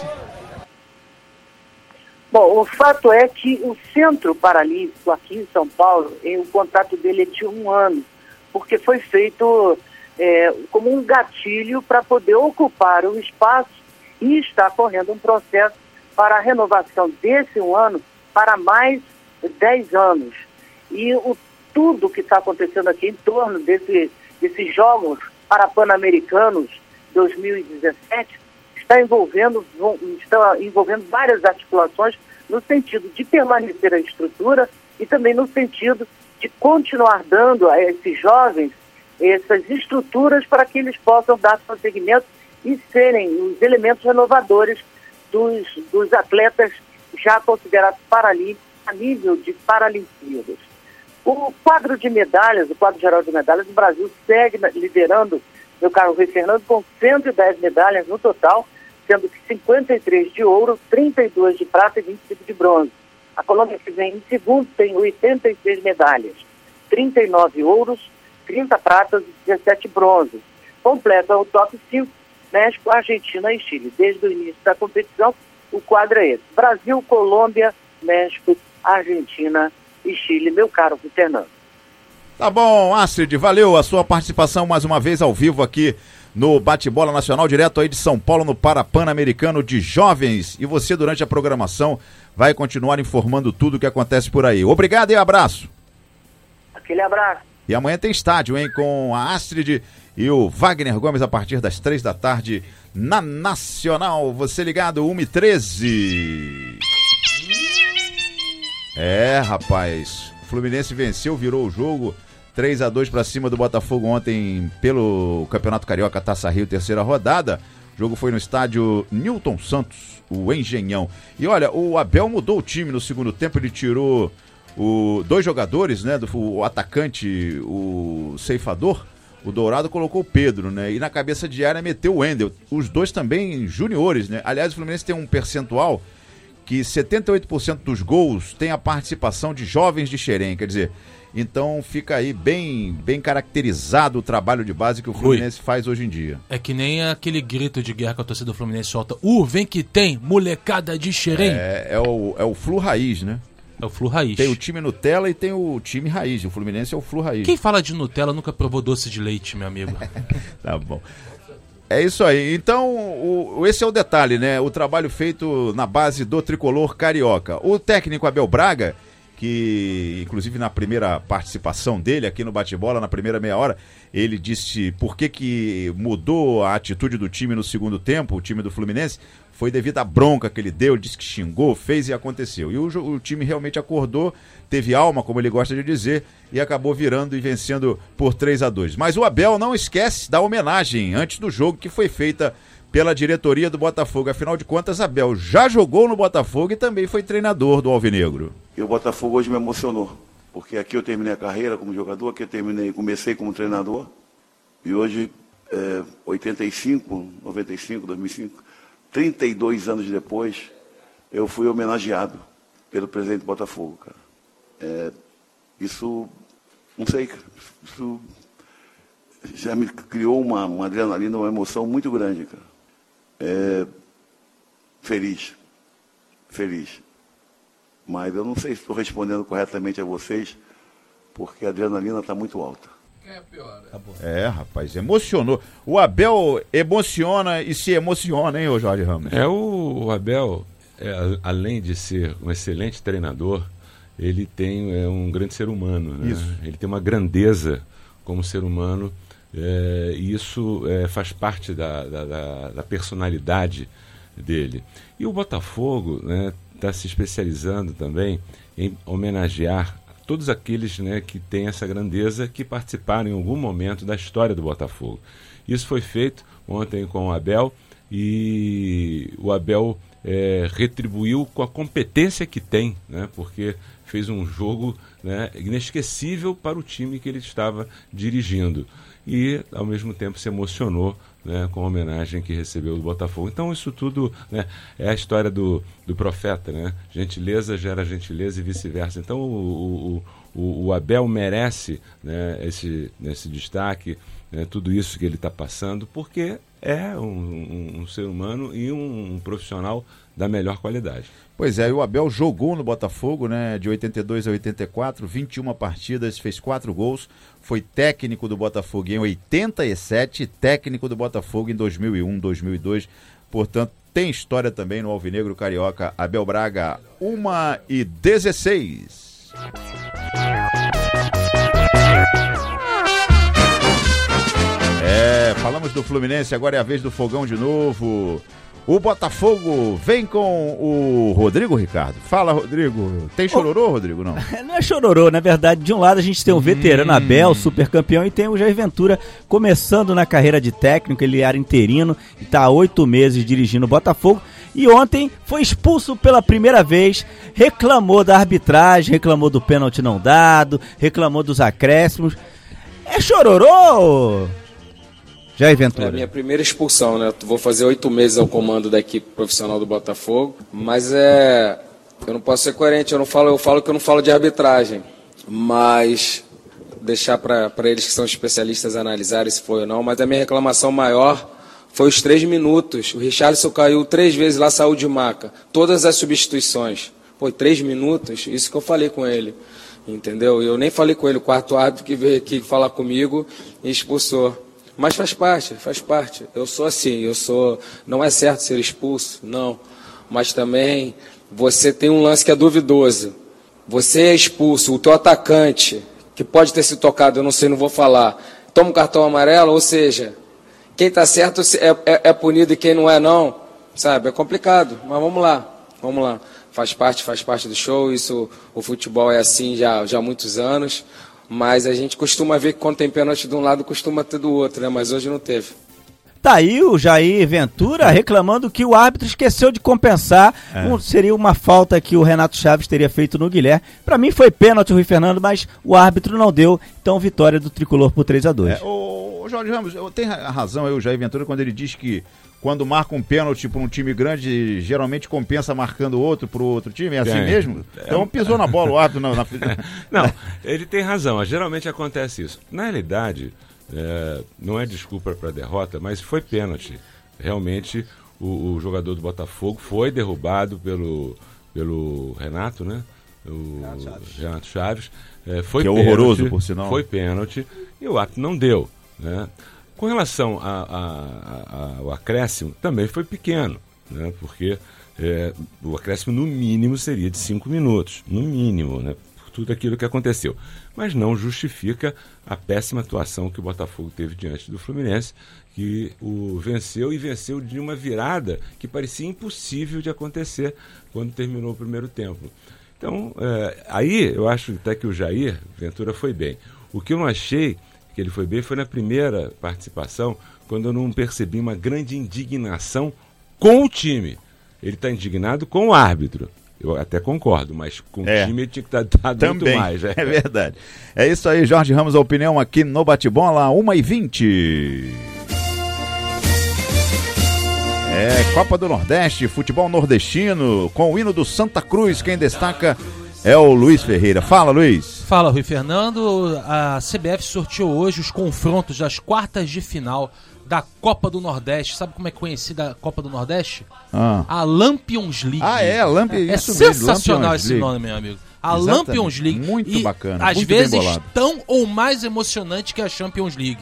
Bom, o fato é que o Centro Paralímpico aqui em São Paulo, o contrato dele é de um ano, porque foi feito é, como um gatilho para poder ocupar o espaço e está correndo um processo para a renovação desse um ano para mais dez anos. E o, tudo que está acontecendo aqui em torno desse, desses Jogos Parapan-Americanos dois mil e dezessete está envolvendo, está envolvendo várias articulações no sentido de permanecer a estrutura e também no sentido de continuar dando a esses jovens essas estruturas para que eles possam dar prosseguimento e serem os elementos renovadores Dos, dos atletas já considerados paralímpicos a nível de Paralimpíadas. O quadro de medalhas, o quadro geral de medalhas, o Brasil segue liderando, meu caro Rui Fernando, com cento e dez medalhas no total, sendo que cinquenta e três de ouro, trinta e duas de prata e vinte e cinco de bronze. A Colômbia, que vem em segundo, tem oitenta e seis medalhas, trinta e nove ouros, trinta pratas e dezessete bronzes. Completa o top cinco, México, Argentina e Chile. Desde o início da competição, o quadro é esse: Brasil, Colômbia, México, Argentina e Chile. Meu caro Fernando. Tá bom, Astrid, valeu a sua participação mais uma vez ao vivo aqui no Bate-Bola Nacional, direto aí de São Paulo, no Parapan-Americano de Jovens. E você, durante a programação, vai continuar informando tudo o que acontece por aí. Obrigado e abraço. Aquele abraço. E amanhã tem estádio, hein, com a Astrid e o Wagner Gomes a partir das três da tarde na Nacional. Você ligado, uma e treze. É, rapaz, o Fluminense venceu, virou o jogo três a dois para cima do Botafogo ontem pelo Campeonato Carioca Taça Rio, terceira rodada. O jogo foi no estádio Newton Santos, o Engenhão. E olha, o Abel mudou o time no segundo tempo, ele tirou o, dois jogadores, né, do, o atacante, o ceifador. O Dourado colocou o Pedro, né? E na cabeça de área meteu o Wendel. Os dois também juniores, né? Aliás, o Fluminense tem um percentual que setenta e oito por cento dos gols tem a participação de jovens de Xerém. Quer dizer, então fica aí bem, bem caracterizado o trabalho de base que o Fluminense Rui, faz hoje em dia. É que nem aquele grito de guerra que a torcida do Fluminense solta. Uh, vem que tem, molecada de Xerém. É, é, o, é o Flu Raiz, né? É o Flu Raiz. Tem o time Nutella e tem o time Raiz. O Fluminense é o Flu Raiz. Quem fala de Nutella nunca provou doce de leite, meu amigo. Tá bom. É isso aí. Então, o, esse é o detalhe, né? O trabalho feito na base do tricolor carioca. O técnico Abel Braga, que inclusive na primeira participação dele aqui no Bate-Bola, na primeira meia hora, ele disse por que que mudou a atitude do time no segundo tempo, o time do Fluminense. Foi devido à bronca que ele deu, disse que xingou, fez e aconteceu. E o, o time realmente acordou, teve alma, como ele gosta de dizer, e acabou virando e vencendo por três a dois. Mas o Abel não esquece da homenagem antes do jogo que foi feita pela diretoria do Botafogo. Afinal de contas, Abel já jogou no Botafogo e também foi treinador do Alvinegro. E o Botafogo hoje me emocionou, porque aqui eu terminei a carreira como jogador, aqui eu terminei, comecei como treinador, e hoje, é, oitenta e cinco, noventa e cinco, dois mil e cinco... trinta e dois anos depois, eu fui homenageado pelo presidente do Botafogo, cara. É, isso, não sei, isso já me criou uma, uma adrenalina, uma emoção muito grande, cara. É, feliz. Feliz. Mas eu não sei se estou respondendo corretamente a vocês, porque a adrenalina está muito alta. É, rapaz, emocionou. O Abel emociona e se emociona, hein, ô Jorge Ramos? É, o, o Abel, é, além de ser um excelente treinador, ele tem é, um grande ser humano, né? Isso. Ele tem uma grandeza como ser humano, é, e isso é, faz parte da, da, da, da personalidade dele. E o Botafogo, né, está se especializando também em homenagear todos aqueles, né, que têm essa grandeza, que participaram em algum momento da história do Botafogo. Isso foi feito ontem com o Abel, e o Abel é, retribuiu com a competência que tem, né, porque fez um jogo, né, inesquecível para o time que ele estava dirigindo. E, ao mesmo tempo, se emocionou, né, com a homenagem que recebeu do Botafogo. Então, isso tudo, né, é a história do, do profeta, né? Gentileza gera gentileza e vice-versa. Então, o, o, o, o Abel merece, né, esse, esse destaque, né, tudo isso que ele está passando, porque é um, um, um ser humano e um, um profissional da melhor qualidade. Pois é, e o Abel jogou no Botafogo, né, de oitenta e dois a oitenta e quatro, vinte e uma partidas, fez quatro gols, foi técnico do Botafogo em oitenta e sete, técnico do Botafogo em dois mil e um, dois mil e dois, portanto tem história também no Alvinegro Carioca. Abel Braga, uma e dezesseis. É, falamos do Fluminense, agora é a vez do Fogão de novo. O Botafogo vem com o Rodrigo Ricardo. Fala, Rodrigo. Tem chororô, Rodrigo? Não. Não é chororô, na verdade. De um lado a gente tem o veterano hum. Abel, super campeão, e tem o Jair Ventura começando na carreira de técnico. Ele era interino e está há oito meses dirigindo o Botafogo. E ontem foi expulso pela primeira vez, reclamou da arbitragem, reclamou do pênalti não dado, reclamou dos acréscimos. É chororô! Jair Ventura. É a minha primeira expulsão, né? Vou fazer oito meses ao comando da equipe profissional do Botafogo, mas é, eu não posso ser coerente, eu não falo, eu falo que eu não falo de arbitragem, mas deixar para eles que são especialistas analisarem se foi ou não, mas a minha reclamação maior foi os três minutos. O Richarlison caiu três vezes lá, saiu de maca, todas as substituições. Pô, três minutos, isso que eu falei com ele, entendeu? Eu nem falei com ele, o quarto árbitro que veio aqui falar comigo e expulsou. Mas faz parte, faz parte. Eu sou assim, eu sou... Não é certo ser expulso, não. Mas também você tem um lance que é duvidoso. Você é expulso, o teu atacante, que pode ter se tocado, eu não sei, não vou falar, toma um cartão amarelo, ou seja, quem está certo é, é, é punido e quem não é, não. Sabe, é complicado, mas vamos lá, vamos lá. Faz parte, faz parte do show, isso, o futebol é assim já, já há muitos anos. Mas a gente costuma ver que quando tem pênalti de um lado, costuma ter do outro, né? Mas hoje não teve. Tá aí o Jair Ventura reclamando que o árbitro esqueceu de compensar. É. Um, seria uma falta que o Renato Chaves teria feito no Guilherme. Pra mim foi pênalti o Rui Fernando, mas o árbitro não deu. Então vitória do Tricolor por três a dois. É, o, o Jorge Ramos, tem razão aí o Jair Ventura quando ele diz que quando marca um pênalti para um time grande, geralmente compensa marcando outro para o outro time? É assim é. mesmo? Então pisou na bola o árbitro. Na, na... Não, ele tem razão. Geralmente acontece isso. Na realidade, é, não é desculpa para a derrota, mas foi pênalti. Realmente, o, o jogador do Botafogo foi derrubado pelo, pelo Renato, né? O Renato Chaves. Renato Chaves. É, foi que é pênalti, horroroso, por sinal. Foi pênalti e o árbitro não deu, né? Com relação a, a, a, ao acréscimo, também foi pequeno, né? Porque é, o acréscimo no mínimo seria de cinco minutos, no mínimo, né? Por tudo aquilo que aconteceu. Mas não justifica a péssima atuação que o Botafogo teve diante do Fluminense, que o venceu e venceu de uma virada que parecia impossível de acontecer quando terminou o primeiro tempo. Então, é, aí eu acho até que o Jair Ventura foi bem. O que eu não achei que ele foi bem foi na primeira participação, quando eu não percebi uma grande indignação com o time. Ele está indignado com o árbitro. Eu até concordo, mas com é. o time ele tinha que estar dado muito mais. É. é verdade. É isso aí, Jorge Ramos, a opinião aqui no Bate-Bola, uma e vinte. É, Copa do Nordeste, futebol nordestino, com o hino do Santa Cruz, quem destaca é o Luiz Ferreira. Fala, Luiz. Fala, Rui Fernando. A C B F sorteou hoje os confrontos das quartas de final da Copa do Nordeste. Sabe como é conhecida a Copa do Nordeste? Ah. A Lampions League. Ah, é, a Lampions, é isso mesmo, sensacional Lampions esse League. nome, meu amigo. A Exatamente. Lampions League. Muito e, bacana, às muito bem vezes bolado. tão ou mais emocionante que a Champions League.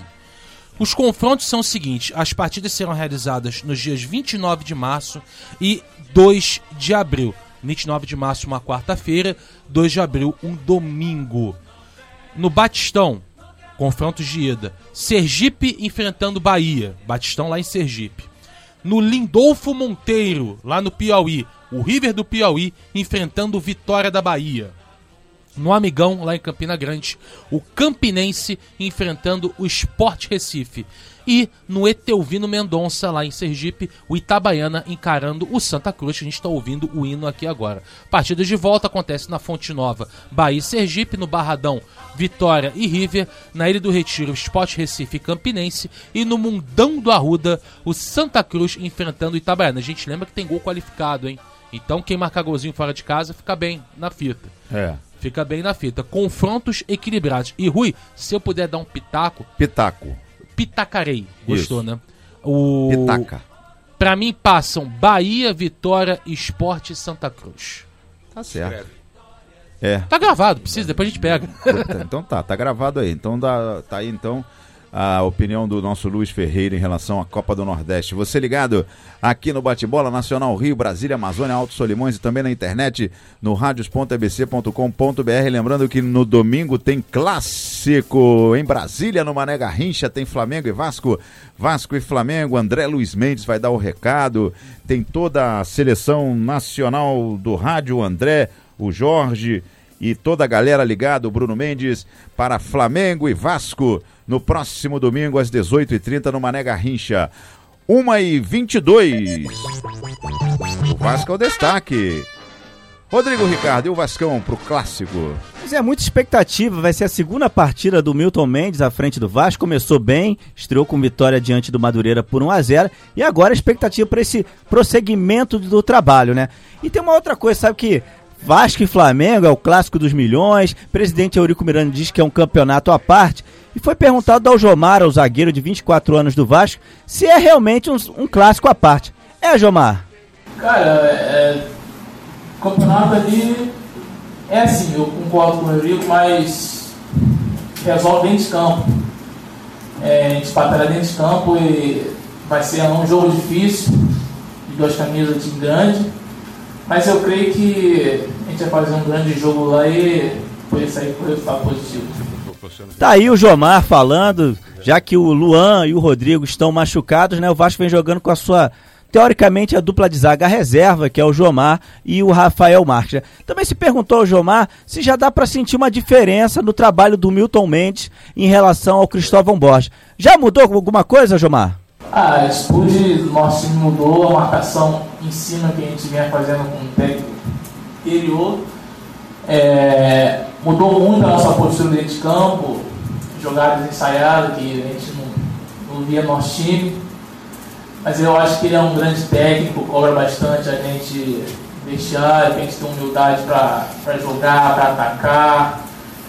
Os confrontos são os seguintes: as partidas serão realizadas nos dias vinte e nove de março e dois de abril. vinte e nove de março, uma quarta-feira, dois de abril, um domingo. No Batistão, confrontos de ida. Sergipe enfrentando Bahia. Batistão lá em Sergipe. No Lindolfo Monteiro, lá no Piauí. O River do Piauí enfrentando o Vitória da Bahia. No Amigão, lá em Campina Grande, o Campinense enfrentando o Sport Recife. E no Etelvino Mendonça, lá em Sergipe, o Itabaiana encarando o Santa Cruz, que a gente está ouvindo o hino aqui agora. Partida de volta acontece na Fonte Nova, Bahia e Sergipe, no Barradão, Vitória e River, na Ilha do Retiro, Sport Recife e Campinense, e no Mundão do Arruda, o Santa Cruz enfrentando o Itabaiana. A gente lembra que tem gol qualificado, hein? Então quem marcar golzinho fora de casa fica bem na fita. É. Fica bem na fita. Confrontos equilibrados. E Rui, se eu puder dar um pitaco... Pitaco. Pitacarei. Gostou, Isso. né? O... Pitaca. Pra mim passam Bahia, Vitória, Sport e Santa Cruz. Tá certo. É. Tá gravado, precisa, depois a gente pega. Então tá, tá gravado aí. Então dá, tá aí então a opinião do nosso Luiz Ferreira em relação à Copa do Nordeste. Você ligado aqui no Bate-Bola Nacional Rio, Brasília, Amazônia, Alto Solimões e também na internet no radios ponto e b c ponto com ponto b r. Lembrando que no domingo tem clássico em Brasília, no Mané Garrincha, tem Flamengo e Vasco. Vasco e Flamengo, André Luiz Mendes vai dar o recado. Tem toda a seleção nacional do rádio, o André, o Jorge e toda a galera ligada, o Bruno Mendes, para Flamengo e Vasco no próximo domingo às dezoito e trinta no Mané Garrincha. uma e vinte e dois. O Vasco é o destaque. Rodrigo Ricardo, e o Vascão pro clássico? Mas é muita expectativa, vai ser a segunda partida do Milton Mendes à frente do Vasco. Começou bem, estreou com vitória diante do Madureira por um a zero. E agora a expectativa para esse prosseguimento do trabalho, né? E tem uma outra coisa, sabe que Vasco e Flamengo é o clássico dos milhões. O presidente Eurico Miranda diz que é um campeonato à parte. E foi perguntado ao Jomar, ao zagueiro de vinte e quatro anos do Vasco, se é realmente um, um clássico à parte. É, Jomar? Cara, é, o campeonato ali é assim, eu concordo com o Eurico, mas resolve dentro de campo. É, a gente batalha dentro de campo e vai ser um jogo difícil, de duas camisas de time grande. Mas eu creio que a gente vai fazer um grande jogo lá e poder sair com o resultado positivo. Tá aí o Jomar falando, já que o Luan e o Rodrigo estão machucados, né? O Vasco vem jogando com a sua, teoricamente, a dupla de zaga reserva, que é o Jomar e o Rafael Marques. Também se perguntou ao Jomar se já dá para sentir uma diferença no trabalho do Milton Mendes em relação ao Cristóvão Borges. Já mudou alguma coisa, Jomar? Ah, a atitude do nosso time mudou, a marcação em cima que a gente vinha fazendo com o técnico anterior. É, mudou muito a nossa postura dentro de campo, jogadas ensaiadas que a gente não, não via no nosso time. Mas eu acho que ele é um grande técnico, cobra bastante a gente deixar, a gente ter humildade para jogar, para atacar.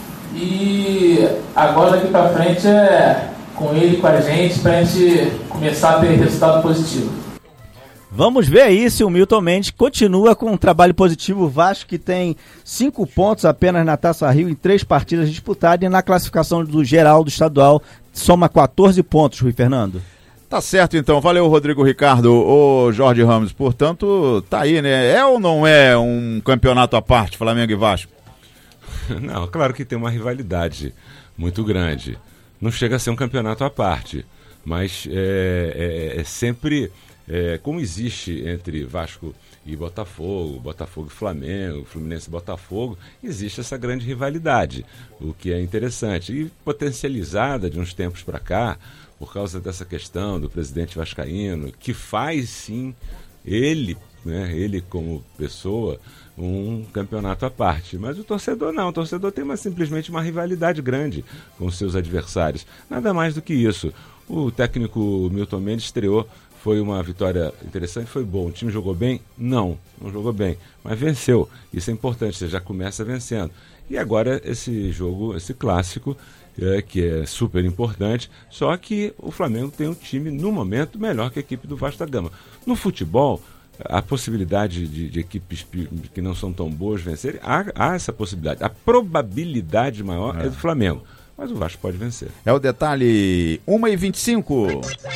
E agora daqui para frente é com ele, com a gente, para a gente começar a ter resultado positivo. Vamos ver aí se o Milton Mendes continua com um trabalho positivo. O Vasco que tem cinco pontos apenas na Taça Rio em três partidas disputadas e na classificação do geral do estadual soma quatorze pontos, Rui Fernando. Tá certo então, valeu Rodrigo Ricardo, ô Jorge Ramos, portanto tá aí, né? É ou não é um campeonato à parte, Flamengo e Vasco? Não, claro que tem uma rivalidade muito grande, não chega a ser um campeonato à parte, mas é, é, é sempre... É, como existe entre Vasco e Botafogo, Botafogo e Flamengo, Fluminense e Botafogo, existe essa grande rivalidade, o que é interessante e potencializada de uns tempos para cá por causa dessa questão do presidente vascaíno, que faz sim, ele, né, ele como pessoa, um campeonato à parte, mas o torcedor não, o torcedor tem uma, simplesmente uma rivalidade grande com os seus adversários, nada mais do que isso. O técnico Milton Mendes estreou. Foi uma vitória interessante, foi bom. O time jogou bem? Não, não jogou bem, mas venceu. Isso é importante, você já começa vencendo. E agora esse jogo, esse clássico, é, que é super importante, só que o Flamengo tem um time, no momento, melhor que a equipe do Vasco da Gama. No futebol, a possibilidade de, de equipes que não são tão boas vencerem, há, há essa possibilidade. A probabilidade maior é, é do Flamengo. Mas o Vasco pode vencer. É o detalhe, uma e vinte e cinco.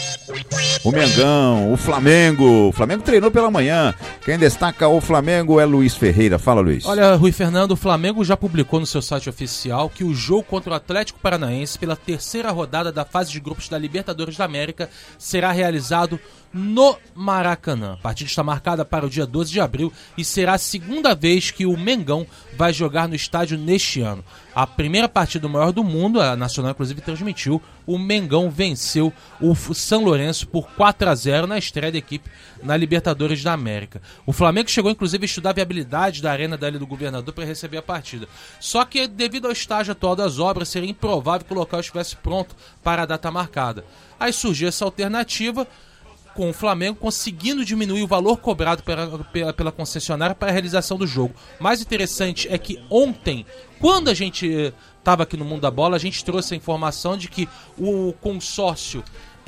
O Mengão, o Flamengo. O Flamengo treinou pela manhã. Quem destaca o Flamengo é Luiz Ferreira. Fala, Luiz. Olha, Rui Fernando, o Flamengo já publicou no seu site oficial que o jogo contra o Atlético Paranaense pela terceira rodada da fase de grupos da Libertadores da América será realizado no Maracanã. A partida está marcada para o dia doze de abril e será a segunda vez que o Mengão vai jogar no estádio neste ano. A primeira partida maior do mundo, a Nacional inclusive transmitiu, o Mengão venceu o São Lourenço por quatro a zero na estreia da equipe na Libertadores da América. O Flamengo chegou inclusive a estudar a viabilidade da Arena da Ilha do Governador para receber a partida. Só que devido ao estágio atual das obras, seria improvável que o local estivesse pronto para a data marcada. Aí surgiu essa alternativa, com o Flamengo conseguindo diminuir o valor cobrado pela, pela, pela concessionária para a realização do jogo. Mais interessante é que ontem, quando a gente estava aqui no Mundo da Bola, a gente trouxe a informação de que o consórcio,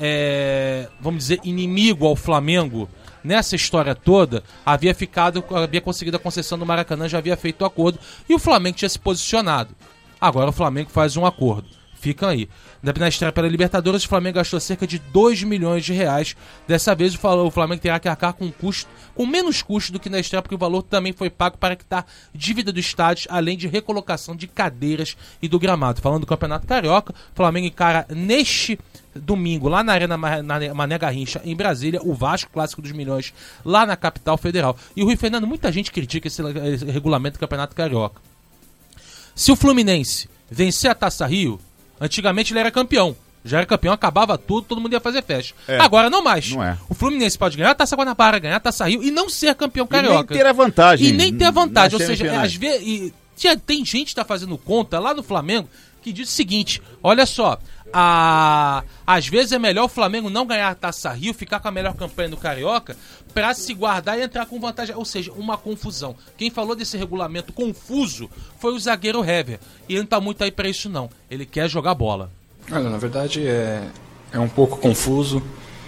é, vamos dizer, inimigo ao Flamengo, nessa história toda, havia ficado, havia conseguido a concessão do Maracanã, já havia feito o acordo, e o Flamengo tinha se posicionado. Agora o Flamengo faz um acordo. Fica aí. Na estreia pela Libertadores, o Flamengo gastou cerca de dois milhões de reais. Dessa vez, o Flamengo terá que arcar com custo, com menos custo do que na estreia, porque o valor também foi pago para quitar dívida do estádio, além de recolocação de cadeiras e do gramado. Falando do Campeonato Carioca, o Flamengo encara neste domingo, lá na Arena Mané Garrincha, em Brasília, o Vasco, clássico dos milhões, lá na capital federal. E o Rui Fernando, muita gente critica esse regulamento do Campeonato Carioca. Se o Fluminense vencer a Taça Rio, antigamente ele era campeão. Já era campeão, acabava tudo, todo mundo ia fazer festa. É. Agora não mais. Não é. O Fluminense pode ganhar a Taça Guanabara, ganhar a Taça Rio e não ser campeão carioca. E nem ter a vantagem. E nem ter a vantagem. Ou seja, às vezes, e, já tem gente que está fazendo conta lá no Flamengo que diz o seguinte, olha só, a, às vezes é melhor o Flamengo não ganhar a Taça Rio, ficar com a melhor campanha no Carioca, para se guardar e entrar com vantagem. Ou seja, uma confusão. Quem falou desse regulamento confuso foi o zagueiro Hever. E ele não está muito aí para isso não. Ele quer jogar bola. Olha, na verdade é, é um pouco confuso,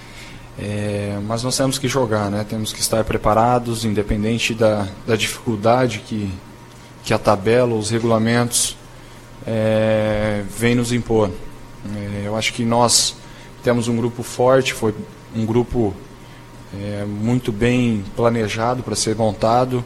é, mas nós temos que jogar, né? Temos que estar preparados, independente da, da dificuldade que, que a tabela, os regulamentos é, vem nos impor. É, eu acho que nós temos um grupo forte, foi um grupo é, muito bem planejado para ser montado,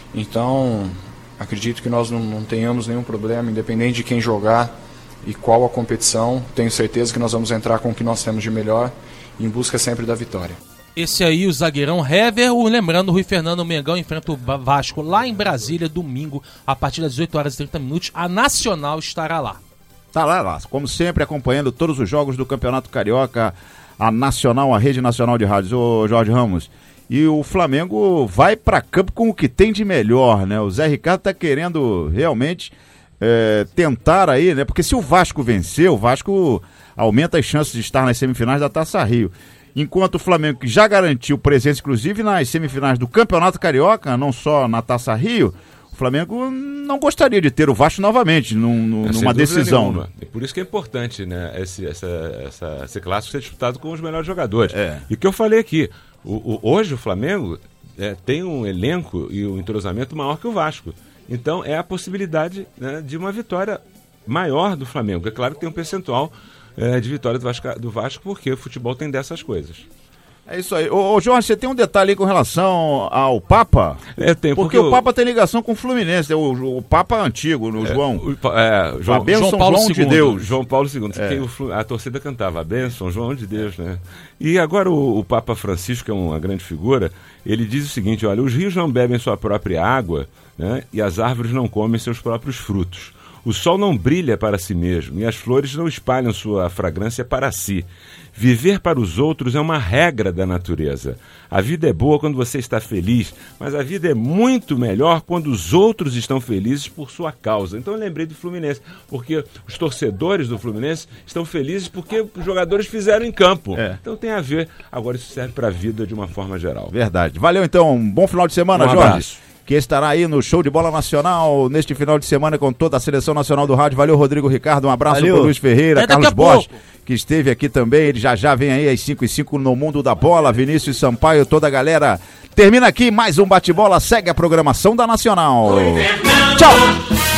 então acredito que nós não, não tenhamos nenhum problema, independente de quem jogar e qual a competição, tenho certeza que nós vamos entrar com o que nós temos de melhor, em busca sempre da vitória. Esse aí, o zagueirão Hever, o, lembrando, o Rui Fernando, o Mengão enfrenta o Vasco lá em Brasília, domingo, a partir das dezoito horas e trinta minutos, a Nacional estará lá. Tá lá, lá, como sempre, acompanhando todos os jogos do Campeonato Carioca, a Nacional, a Rede Nacional de Rádios. Ô, Jorge Ramos, e o Flamengo vai pra campo com o que tem de melhor, né? O Zé Ricardo tá querendo realmente é, tentar aí, né? Porque se o Vasco vencer, o Vasco aumenta as chances de estar nas semifinais da Taça Rio. Enquanto o Flamengo, que já garantiu presença, inclusive, nas semifinais do Campeonato Carioca, não só na Taça Rio, o Flamengo não gostaria de ter o Vasco novamente num, num, é, numa decisão. Né? E por isso que é importante, né, esse, essa, essa, esse clássico ser disputado com os melhores jogadores. É. E o que eu falei aqui, o, o, hoje o Flamengo é, tem um elenco e um entrosamento maior que o Vasco. Então é a possibilidade, né, de uma vitória maior do Flamengo. É claro que tem um percentual é, de vitória do Vasco, do Vasco, porque o futebol tem dessas coisas. É isso aí. Ô, ô Jorge, você tem um detalhe aí com relação ao Papa? É, tem, porque, porque o Papa tem ligação com o Fluminense, o, o Papa antigo, o é, João. O, é, João, a bênção, João Paulo João de Deus. João Paulo segundo. É. O, a torcida cantava a bênção, João de Deus, né? E agora o, o Papa Francisco, que é uma grande figura, ele diz o seguinte, olha, os rios não bebem sua própria água, né? E as árvores não comem seus próprios frutos. O sol não brilha para si mesmo e as flores não espalham sua fragrância para si. Viver para os outros é uma regra da natureza. A vida é boa quando você está feliz, mas a vida é muito melhor quando os outros estão felizes por sua causa. Então eu lembrei do Fluminense, porque os torcedores do Fluminense estão felizes porque os jogadores fizeram em campo. É. Então tem a ver. Agora isso serve para a vida de uma forma geral. Verdade. Valeu então. Um bom final de semana, um Jorge. Abraço. que estará aí no Show de Bola Nacional neste final de semana com toda a Seleção Nacional do Rádio. Valeu, Rodrigo Ricardo, um abraço Valeu. pro Luiz Ferreira, Até Carlos daqui a Borges, pouco. que esteve aqui também, ele já já vem aí às cinco e cinco no Mundo da Bola, Vinícius Sampaio, toda a galera. Termina aqui mais um bate-bola, segue a programação da Nacional. Tchau!